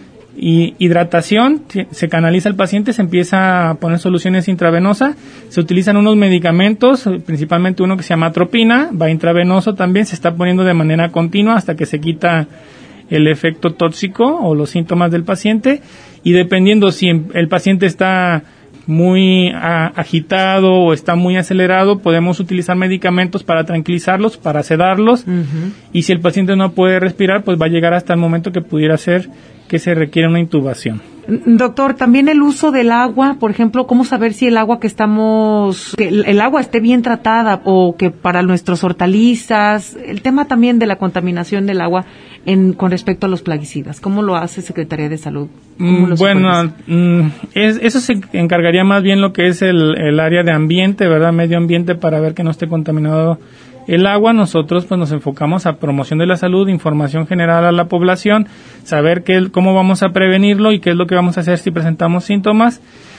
y hidratación, se canaliza el paciente, se empieza a poner soluciones intravenosas, se utilizan unos medicamentos, principalmente uno que se llama atropina, va intravenoso también, se está poniendo de manera continua hasta que se quita el efecto tóxico o los síntomas del paciente, y dependiendo si el paciente está muy a, agitado o está muy acelerado, podemos utilizar medicamentos para tranquilizarlos, para sedarlos, uh-huh. y si el paciente no puede respirar, pues va a llegar hasta el momento que pudiera ser que se requiere una intubación. Doctor, también el uso del agua, por ejemplo, ¿cómo saber si el agua que estamos, que el, el agua esté bien tratada o que para nuestros hortalizas, el tema también de la contaminación del agua en con respecto a los plaguicidas, ¿cómo lo hace Secretaría de Salud? Mm, bueno, mm, es, eso se encargaría más bien lo que es el, el área de ambiente, ¿verdad? Medio ambiente, para ver que no esté contaminado el agua. Nosotros pues nos enfocamos a promoción de la salud, información general a la población, saber qué, cómo vamos a prevenirlo y qué es lo que vamos a hacer si presentamos síntomas,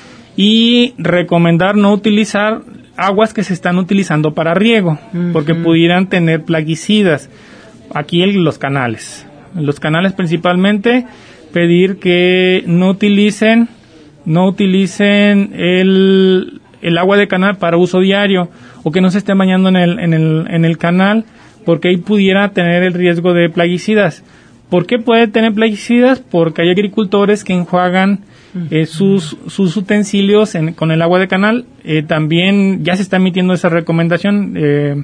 y recomendar no utilizar aguas que se están utilizando para riego, uh-huh. porque pudieran tener plaguicidas. Aquí en los canales, los canales principalmente, pedir que no utilicen, no utilicen el el agua de canal para uso diario, o que no se esté bañando en el, en el, en el canal, porque ahí pudiera tener el riesgo de plaguicidas. ¿Por qué puede tener plaguicidas? Porque hay agricultores que enjuagan eh, sus, sus utensilios en, con el agua de canal. Eh, también ya se está emitiendo esa recomendación, eh,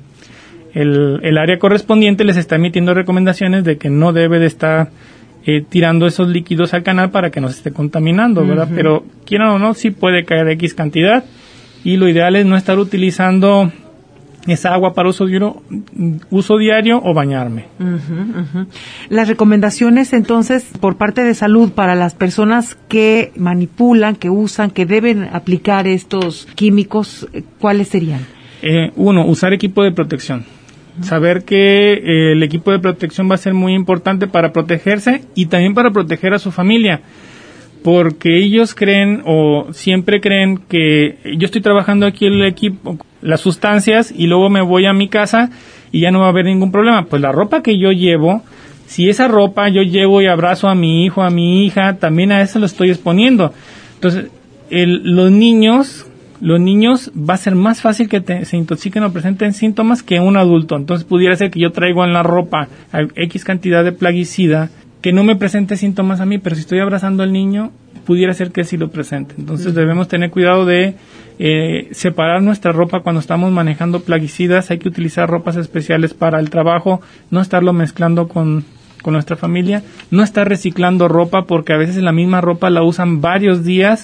el, el área correspondiente les está emitiendo recomendaciones de que no debe de estar eh, tirando esos líquidos al canal para que no se esté contaminando, ¿verdad? Uh-huh. Pero quieran o no, sí puede caer X cantidad. Y lo ideal es no estar utilizando esa agua para uso diario, uso diario o bañarme. Uh-huh, uh-huh. Las recomendaciones, entonces, por parte de salud para las personas que manipulan, que usan, que deben aplicar estos químicos, ¿cuáles serían? Eh, uno, usar equipo de protección. Uh-huh. Saber que eh, el equipo de protección va a ser muy importante para protegerse y también para proteger a su familia. Porque ellos creen o siempre creen que yo estoy trabajando aquí el equipo, las sustancias, y luego me voy a mi casa y ya no va a haber ningún problema. Pues la ropa que yo llevo, si esa ropa yo llevo y abrazo a mi hijo, a mi hija, también a eso lo estoy exponiendo. Entonces, el, los niños, los niños va a ser más fácil que te, se intoxiquen o presenten síntomas que un adulto. Entonces pudiera ser que yo traigo en la ropa X cantidad de plaguicida que no me presente síntomas a mí, pero si estoy abrazando al niño, pudiera ser que sí lo presente. Entonces uh-huh. debemos tener cuidado de eh, separar nuestra ropa cuando estamos manejando plaguicidas. Hay que utilizar ropas especiales para el trabajo, no estarlo mezclando con, con nuestra familia, no estar reciclando ropa, porque a veces la misma ropa la usan varios días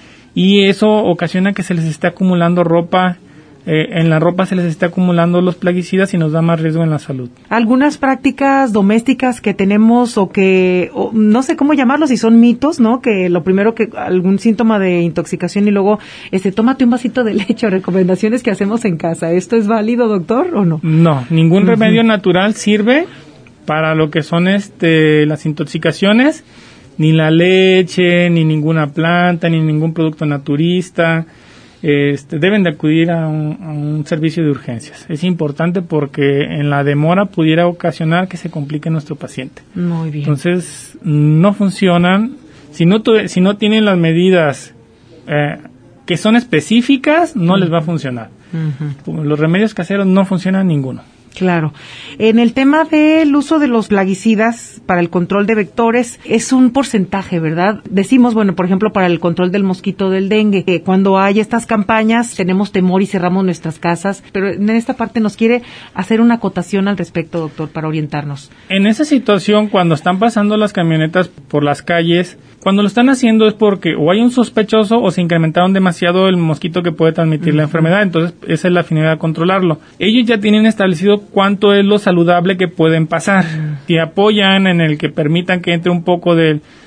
y eso ocasiona que se les esté acumulando ropa. Eh, en la ropa se les está acumulando los plaguicidas y nos da más riesgo en la salud. Algunas prácticas domésticas que tenemos o que, o no sé cómo llamarlos, si son mitos, ¿no? Que lo primero que algún síntoma de intoxicación y luego, este, tómate un vasito de leche, o recomendaciones que hacemos en casa. ¿Esto es válido, doctor, o no? No, ningún uh-huh. remedio natural sirve para lo que son este las intoxicaciones, ni la leche, ni ninguna planta, ni ningún producto naturista. Este, deben de acudir a un, a un servicio de urgencias. Es importante porque en la demora pudiera ocasionar que se complique nuestro paciente. Muy bien. Entonces, no funcionan. Si no, tu, si no tienen las medidas eh, que son específicas, no uh-huh. les va a funcionar. Uh-huh. Los remedios caseros no funcionan ninguno. Claro. En el tema del uso de los plaguicidas para el control de vectores, es un porcentaje, ¿verdad? Decimos, bueno, por ejemplo, para el control del mosquito del dengue, que cuando hay estas campañas tenemos temor y cerramos nuestras casas, pero en esta parte nos quiere hacer una acotación al respecto, doctor, para orientarnos. En esa situación, cuando están pasando las camionetas por las calles, cuando lo están haciendo es porque o hay un sospechoso o se incrementaron demasiado el mosquito que puede transmitir uh-huh. la enfermedad, entonces esa es la finalidad de controlarlo. Ellos ya tienen establecido cuánto es lo saludable que pueden pasar. Uh-huh. Si apoyan en el que permitan que entre un poco de,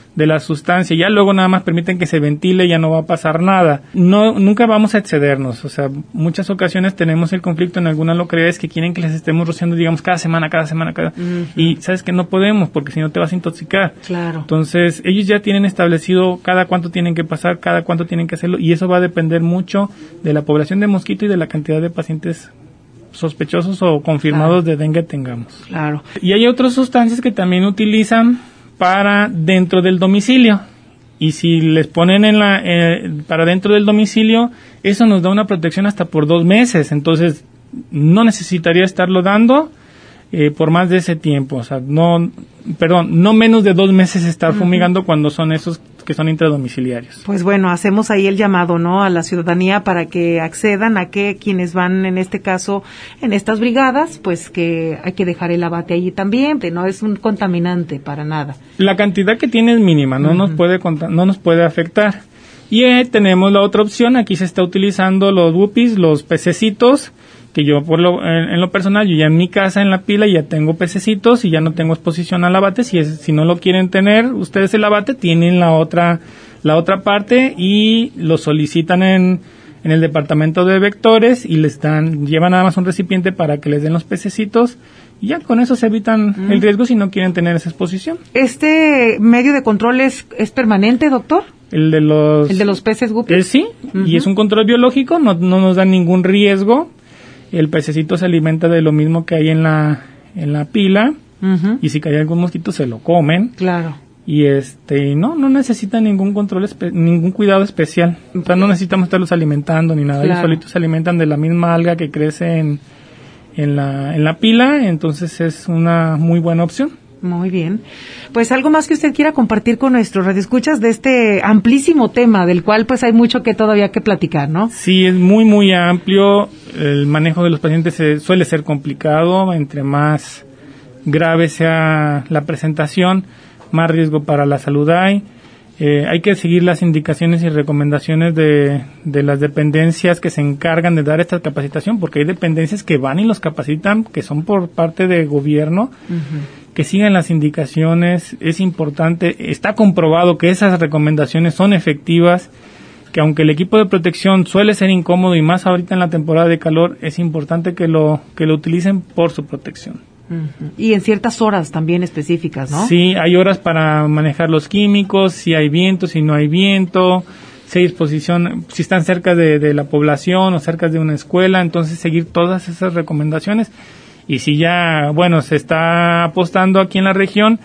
de la sustancia, ya luego nada más permiten que se ventile, ya no va a pasar nada. No, nunca vamos a excedernos, o sea, muchas ocasiones tenemos el conflicto en algunas localidades que quieren que les estemos rociando, digamos, cada semana, cada semana, cada... Uh-huh. Y sabes que no podemos, porque si no te vas a intoxicar. Claro. Entonces, ellos ya tienen establecido cada cuánto tienen que pasar, cada cuánto tienen que hacerlo, y eso va a depender mucho de la población de mosquito y de la cantidad de pacientes sospechosos o confirmados claro. de dengue tengamos. Claro. Y hay otras sustancias que también utilizan para dentro del domicilio, y si les ponen en la eh, para dentro del domicilio, eso nos da una protección hasta por dos meses, entonces no necesitaría estarlo dando eh, por más de ese tiempo, o sea, no, perdón, no menos de dos meses estar fumigando uh-huh. cuando son esos que son intradomiciliarios. Pues bueno, hacemos ahí el llamado, ¿no?, a la ciudadanía para que accedan a que quienes van, en este caso, en estas brigadas, pues que hay que dejar el abate allí también, que no es un contaminante para nada. La cantidad que tiene es mínima, no uh-huh. nos puede no nos puede afectar. Y eh, tenemos la otra opción, aquí se está utilizando los wupis, los pececitos, que yo por lo, en, en lo personal, yo ya en mi casa en la pila ya tengo pececitos y ya no tengo exposición al abate. Si es, si no lo quieren tener ustedes el abate, tienen la otra la otra parte y lo solicitan en, en el departamento de vectores y les dan, llevan nada más un recipiente para que les den los pececitos y ya con eso se evitan mm. el riesgo si no quieren tener esa exposición. ¿Este medio de control es, es permanente, doctor? El de los... ¿El de los peces guppies? Eh, sí, uh-huh. y es un control biológico, no, no nos da ningún riesgo. El pececito se alimenta de lo mismo que hay en la en la pila uh-huh. y si cae algún mosquito se lo comen. Claro. Y este no no necesita ningún control espe- ningún cuidado especial. O sea, no necesitamos estarlos alimentando ni nada. Claro. Ellos solitos se alimentan de la misma alga que crece en en la en la pila, entonces es una muy buena opción. Muy bien. Pues algo más que usted quiera compartir con nuestros radioescuchas de este amplísimo tema, del cual pues hay mucho que todavía que platicar, ¿no? Sí, es muy, muy amplio. El manejo de los pacientes se, suele ser complicado. Entre más grave sea la presentación, más riesgo para la salud hay. Eh, hay que seguir las indicaciones y recomendaciones de, de las dependencias que se encargan de dar esta capacitación, porque hay dependencias que van y los capacitan, que son por parte de gobierno, uh-huh. que sigan las indicaciones. Es importante, está comprobado que esas recomendaciones son efectivas, que aunque el equipo de protección suele ser incómodo y más ahorita en la temporada de calor, es importante que lo, que lo utilicen por su protección. Uh-huh. Y en ciertas horas también específicas, ¿no? Sí, hay horas para manejar los químicos, si hay viento, si no hay viento, si hay exposición, si están cerca de, de la población o cerca de una escuela, entonces seguir todas esas recomendaciones. Y si ya, bueno, se está apostando aquí en la región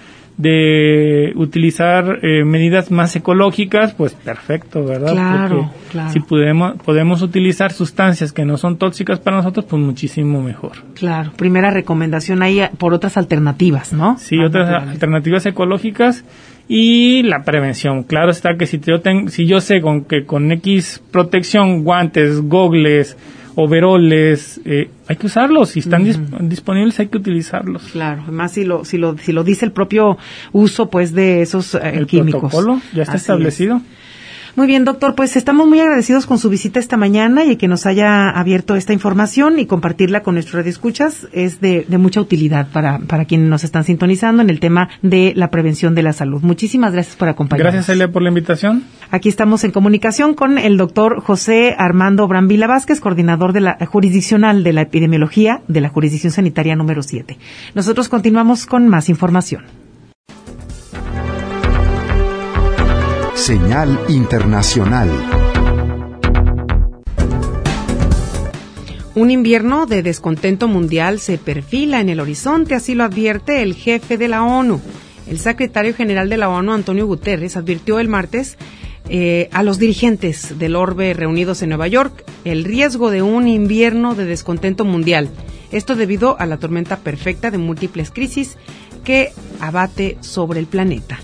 de utilizar eh, medidas más ecológicas, pues perfecto, ¿verdad? Claro, Porque claro. si podemos, podemos utilizar sustancias que no son tóxicas para nosotros, pues muchísimo mejor. Claro, primera recomendación ahí por otras alternativas, ¿no? Sí, más otras naturales. Alternativas ecológicas y la prevención. Claro está que si yo, ten, si yo sé con que con X protección, guantes, gogles, overoles, eh, hay que usarlos, si están uh-huh. disp- disponibles hay que utilizarlos. Claro, además si lo si lo si lo dice el propio uso pues de esos eh, el químicos. El protocolo ya está Así establecido. Es. Muy bien, doctor, pues estamos muy agradecidos con su visita esta mañana y que nos haya abierto esta información y compartirla con nuestros radioescuchas es de, de mucha utilidad para, para quienes nos están sintonizando en el tema de la prevención de la salud. Muchísimas gracias por acompañarnos. Gracias, Elia, por la invitación. Aquí estamos en comunicación con el doctor José Armando Brambila Vázquez, coordinador de la jurisdiccional de la epidemiología de la jurisdicción sanitaria número siete. Nosotros continuamos con más información. Señal internacional. Un invierno de descontento mundial se perfila en el horizonte, así lo advierte el jefe de la ONU. El secretario general de la ONU, Antonio Guterres, advirtió el martes eh, a los dirigentes del orbe reunidos en Nueva York el riesgo de un invierno de descontento mundial. Esto debido a la tormenta perfecta de múltiples crisis que abate sobre el planeta.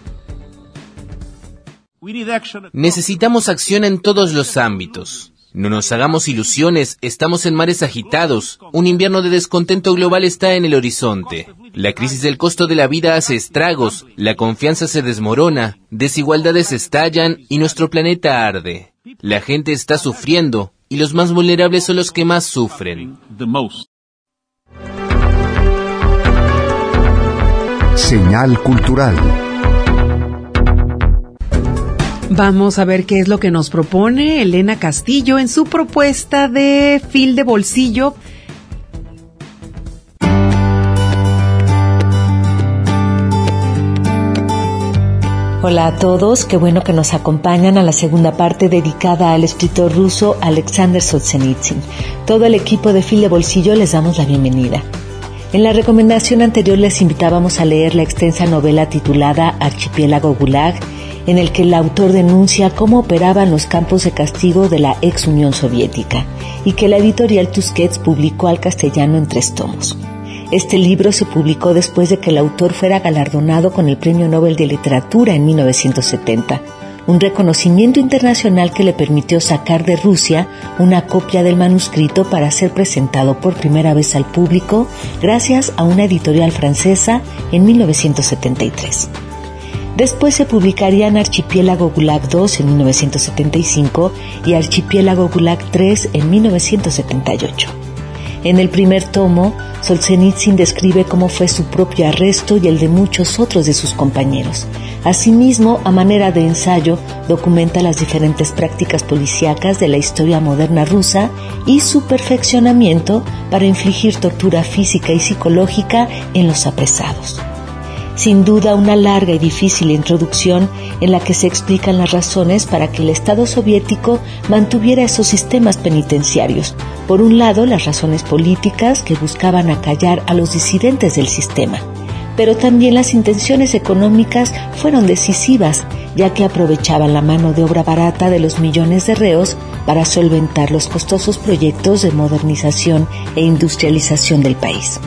Necesitamos acción en todos los ámbitos. No nos hagamos ilusiones, estamos en mares agitados. Un invierno de descontento global está en el horizonte. La crisis del costo de la vida hace estragos, la confianza se desmorona, desigualdades estallan y nuestro planeta arde. La gente está sufriendo y los más vulnerables son los que más sufren. Señal cultural. Vamos a ver qué es lo que nos propone Elena Castillo en su propuesta de fil de bolsillo. Hola a todos, qué bueno que nos acompañan a la segunda parte dedicada al escritor ruso Alexander Solzhenitsyn. Todo el equipo de Fil de Bolsillo les damos la bienvenida. En la recomendación anterior les invitábamos a leer la extensa novela titulada Archipiélago Gulag, en el que el autor denuncia cómo operaban los campos de castigo de la ex Unión Soviética y que la editorial Tusquets publicó al castellano en tres tomos. Este libro se publicó después de que el autor fuera galardonado con el Premio Nobel de Literatura en mil novecientos setenta, un reconocimiento internacional que le permitió sacar de Rusia una copia del manuscrito para ser presentado por primera vez al público gracias a una editorial francesa en mil novecientos setenta y tres. Después se publicarían Archipiélago Gulag dos en mil novecientos setenta y cinco y Archipiélago Gulag tres en mil novecientos setenta y ocho. En el primer tomo, Solzhenitsyn describe cómo fue su propio arresto y el de muchos otros de sus compañeros. Asimismo, a manera de ensayo, documenta las diferentes prácticas policíacas de la historia moderna rusa y su perfeccionamiento para infligir tortura física y psicológica en los apresados. Sin duda, una larga y difícil introducción en la que se explican las razones para que el Estado soviético mantuviera esos sistemas penitenciarios. Por un lado, las razones políticas que buscaban acallar a los disidentes del sistema, pero también las intenciones económicas fueron decisivas, ya que aprovechaban la mano de obra barata de los millones de reos para solventar los costosos proyectos de modernización e industrialización del país.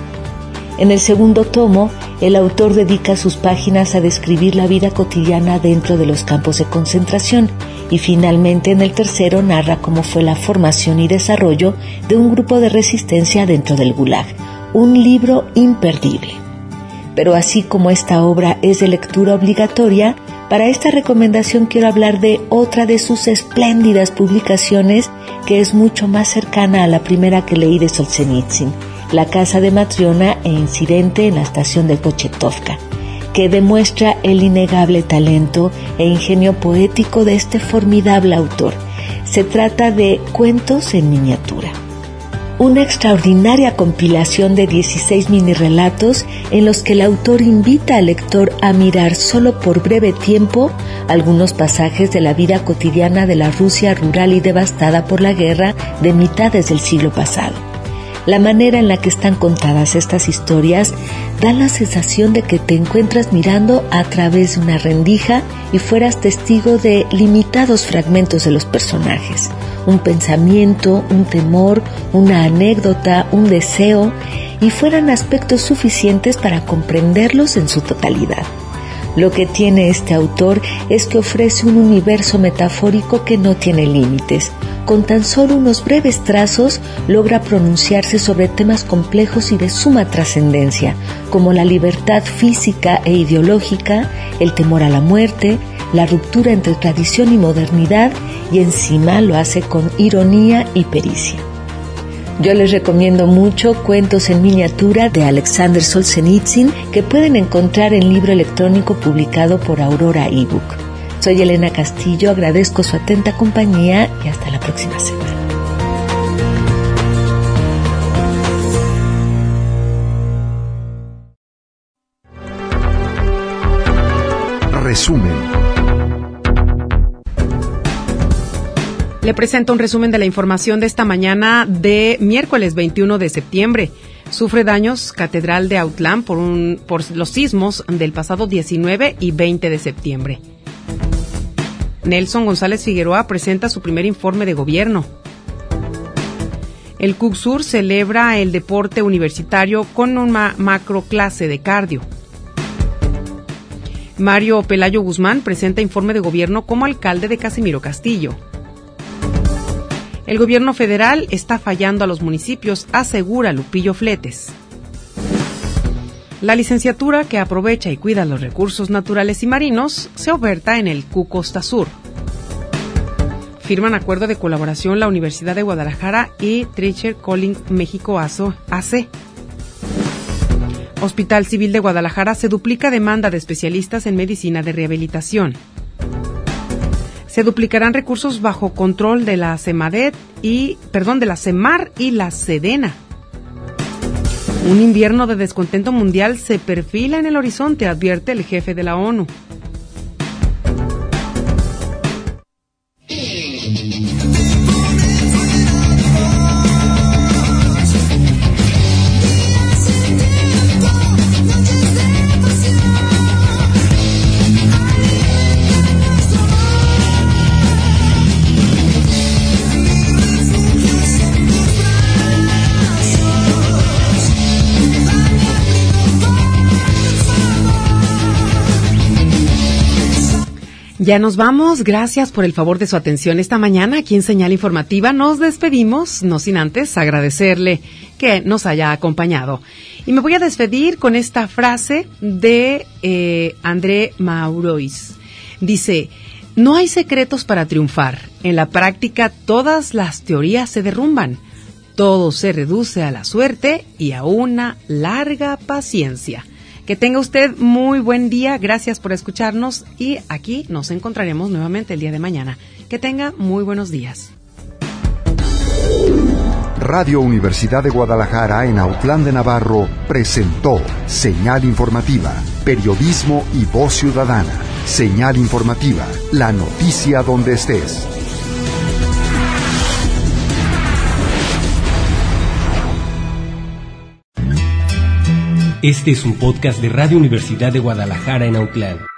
En el segundo tomo, el autor dedica sus páginas a describir la vida cotidiana dentro de los campos de concentración y finalmente en el tercero narra cómo fue la formación y desarrollo de un grupo de resistencia dentro del Gulag, un libro imperdible. Pero así como esta obra es de lectura obligatoria, para esta recomendación quiero hablar de otra de sus espléndidas publicaciones que es mucho más cercana a la primera que leí de Solzhenitsyn, La casa de Matriona e Incidente en la estación de Kochetovka, que demuestra el innegable talento e ingenio poético de este formidable autor. Se trata de Cuentos en miniatura, una extraordinaria compilación de dieciséis minirrelatos en los que el autor invita al lector a mirar solo por breve tiempo algunos pasajes de la vida cotidiana de la Rusia rural y devastada por la guerra de mitades del siglo pasado. La manera en la que están contadas estas historias da la sensación de que te encuentras mirando a través de una rendija y fueras testigo de limitados fragmentos de los personajes. Un pensamiento, un temor, una anécdota, un deseo, y fueran aspectos suficientes para comprenderlos en su totalidad. Lo que tiene este autor es que ofrece un universo metafórico que no tiene límites. Con tan solo unos breves trazos logra pronunciarse sobre temas complejos y de suma trascendencia, como la libertad física e ideológica, el temor a la muerte, la ruptura entre tradición y modernidad, y encima lo hace con ironía y pericia. Yo les recomiendo mucho Cuentos en miniatura de Alexander Solzhenitsyn, que pueden encontrar en libro electrónico publicado por Aurora ebook. Soy Elena Castillo, agradezco su atenta compañía y hasta la próxima semana. Resumen. Le presento un resumen de la información de esta mañana de miércoles veintiuno de septiembre. Sufre daños Catedral de Autlán por, un, por los sismos del pasado diecinueve y veinte de septiembre. Nelson González Figueroa presenta su primer informe de gobierno. El CUCSUR celebra el deporte universitario con una macroclase de cardio. Mario Pelayo Guzmán presenta informe de gobierno como alcalde de Casimiro Castillo. El gobierno federal está fallando a los municipios, asegura Lupillo Fletes. La licenciatura que aprovecha y cuida los recursos naturales y marinos se oferta en el C U Costa Sur. Firman acuerdo de colaboración la Universidad de Guadalajara y Treacher Collins México A C. Hospital Civil de Guadalajara se duplica demanda de especialistas en medicina de rehabilitación. Se duplicarán recursos bajo control de la Semadet y, perdón, de la Semar y la Sedena. Un invierno de descontento mundial se perfila en el horizonte, advierte el jefe de la ONU. Ya nos vamos, gracias por el favor de su atención esta mañana aquí en Señal Informativa. Nos despedimos, no sin antes agradecerle que nos haya acompañado. Y me voy a despedir con esta frase de eh, André Maurois. Dice, no hay secretos para triunfar. En la práctica todas las teorías se derrumban. Todo se reduce a la suerte y a una larga paciencia. Que tenga usted muy buen día, gracias por escucharnos y aquí nos encontraremos nuevamente el día de mañana. Que tenga muy buenos días. Radio Universidad de Guadalajara en Autlán de Navarro presentó Señal Informativa, periodismo y voz ciudadana. Señal Informativa, la noticia donde estés. Este es un podcast de Radio Universidad de Guadalajara en Autlán.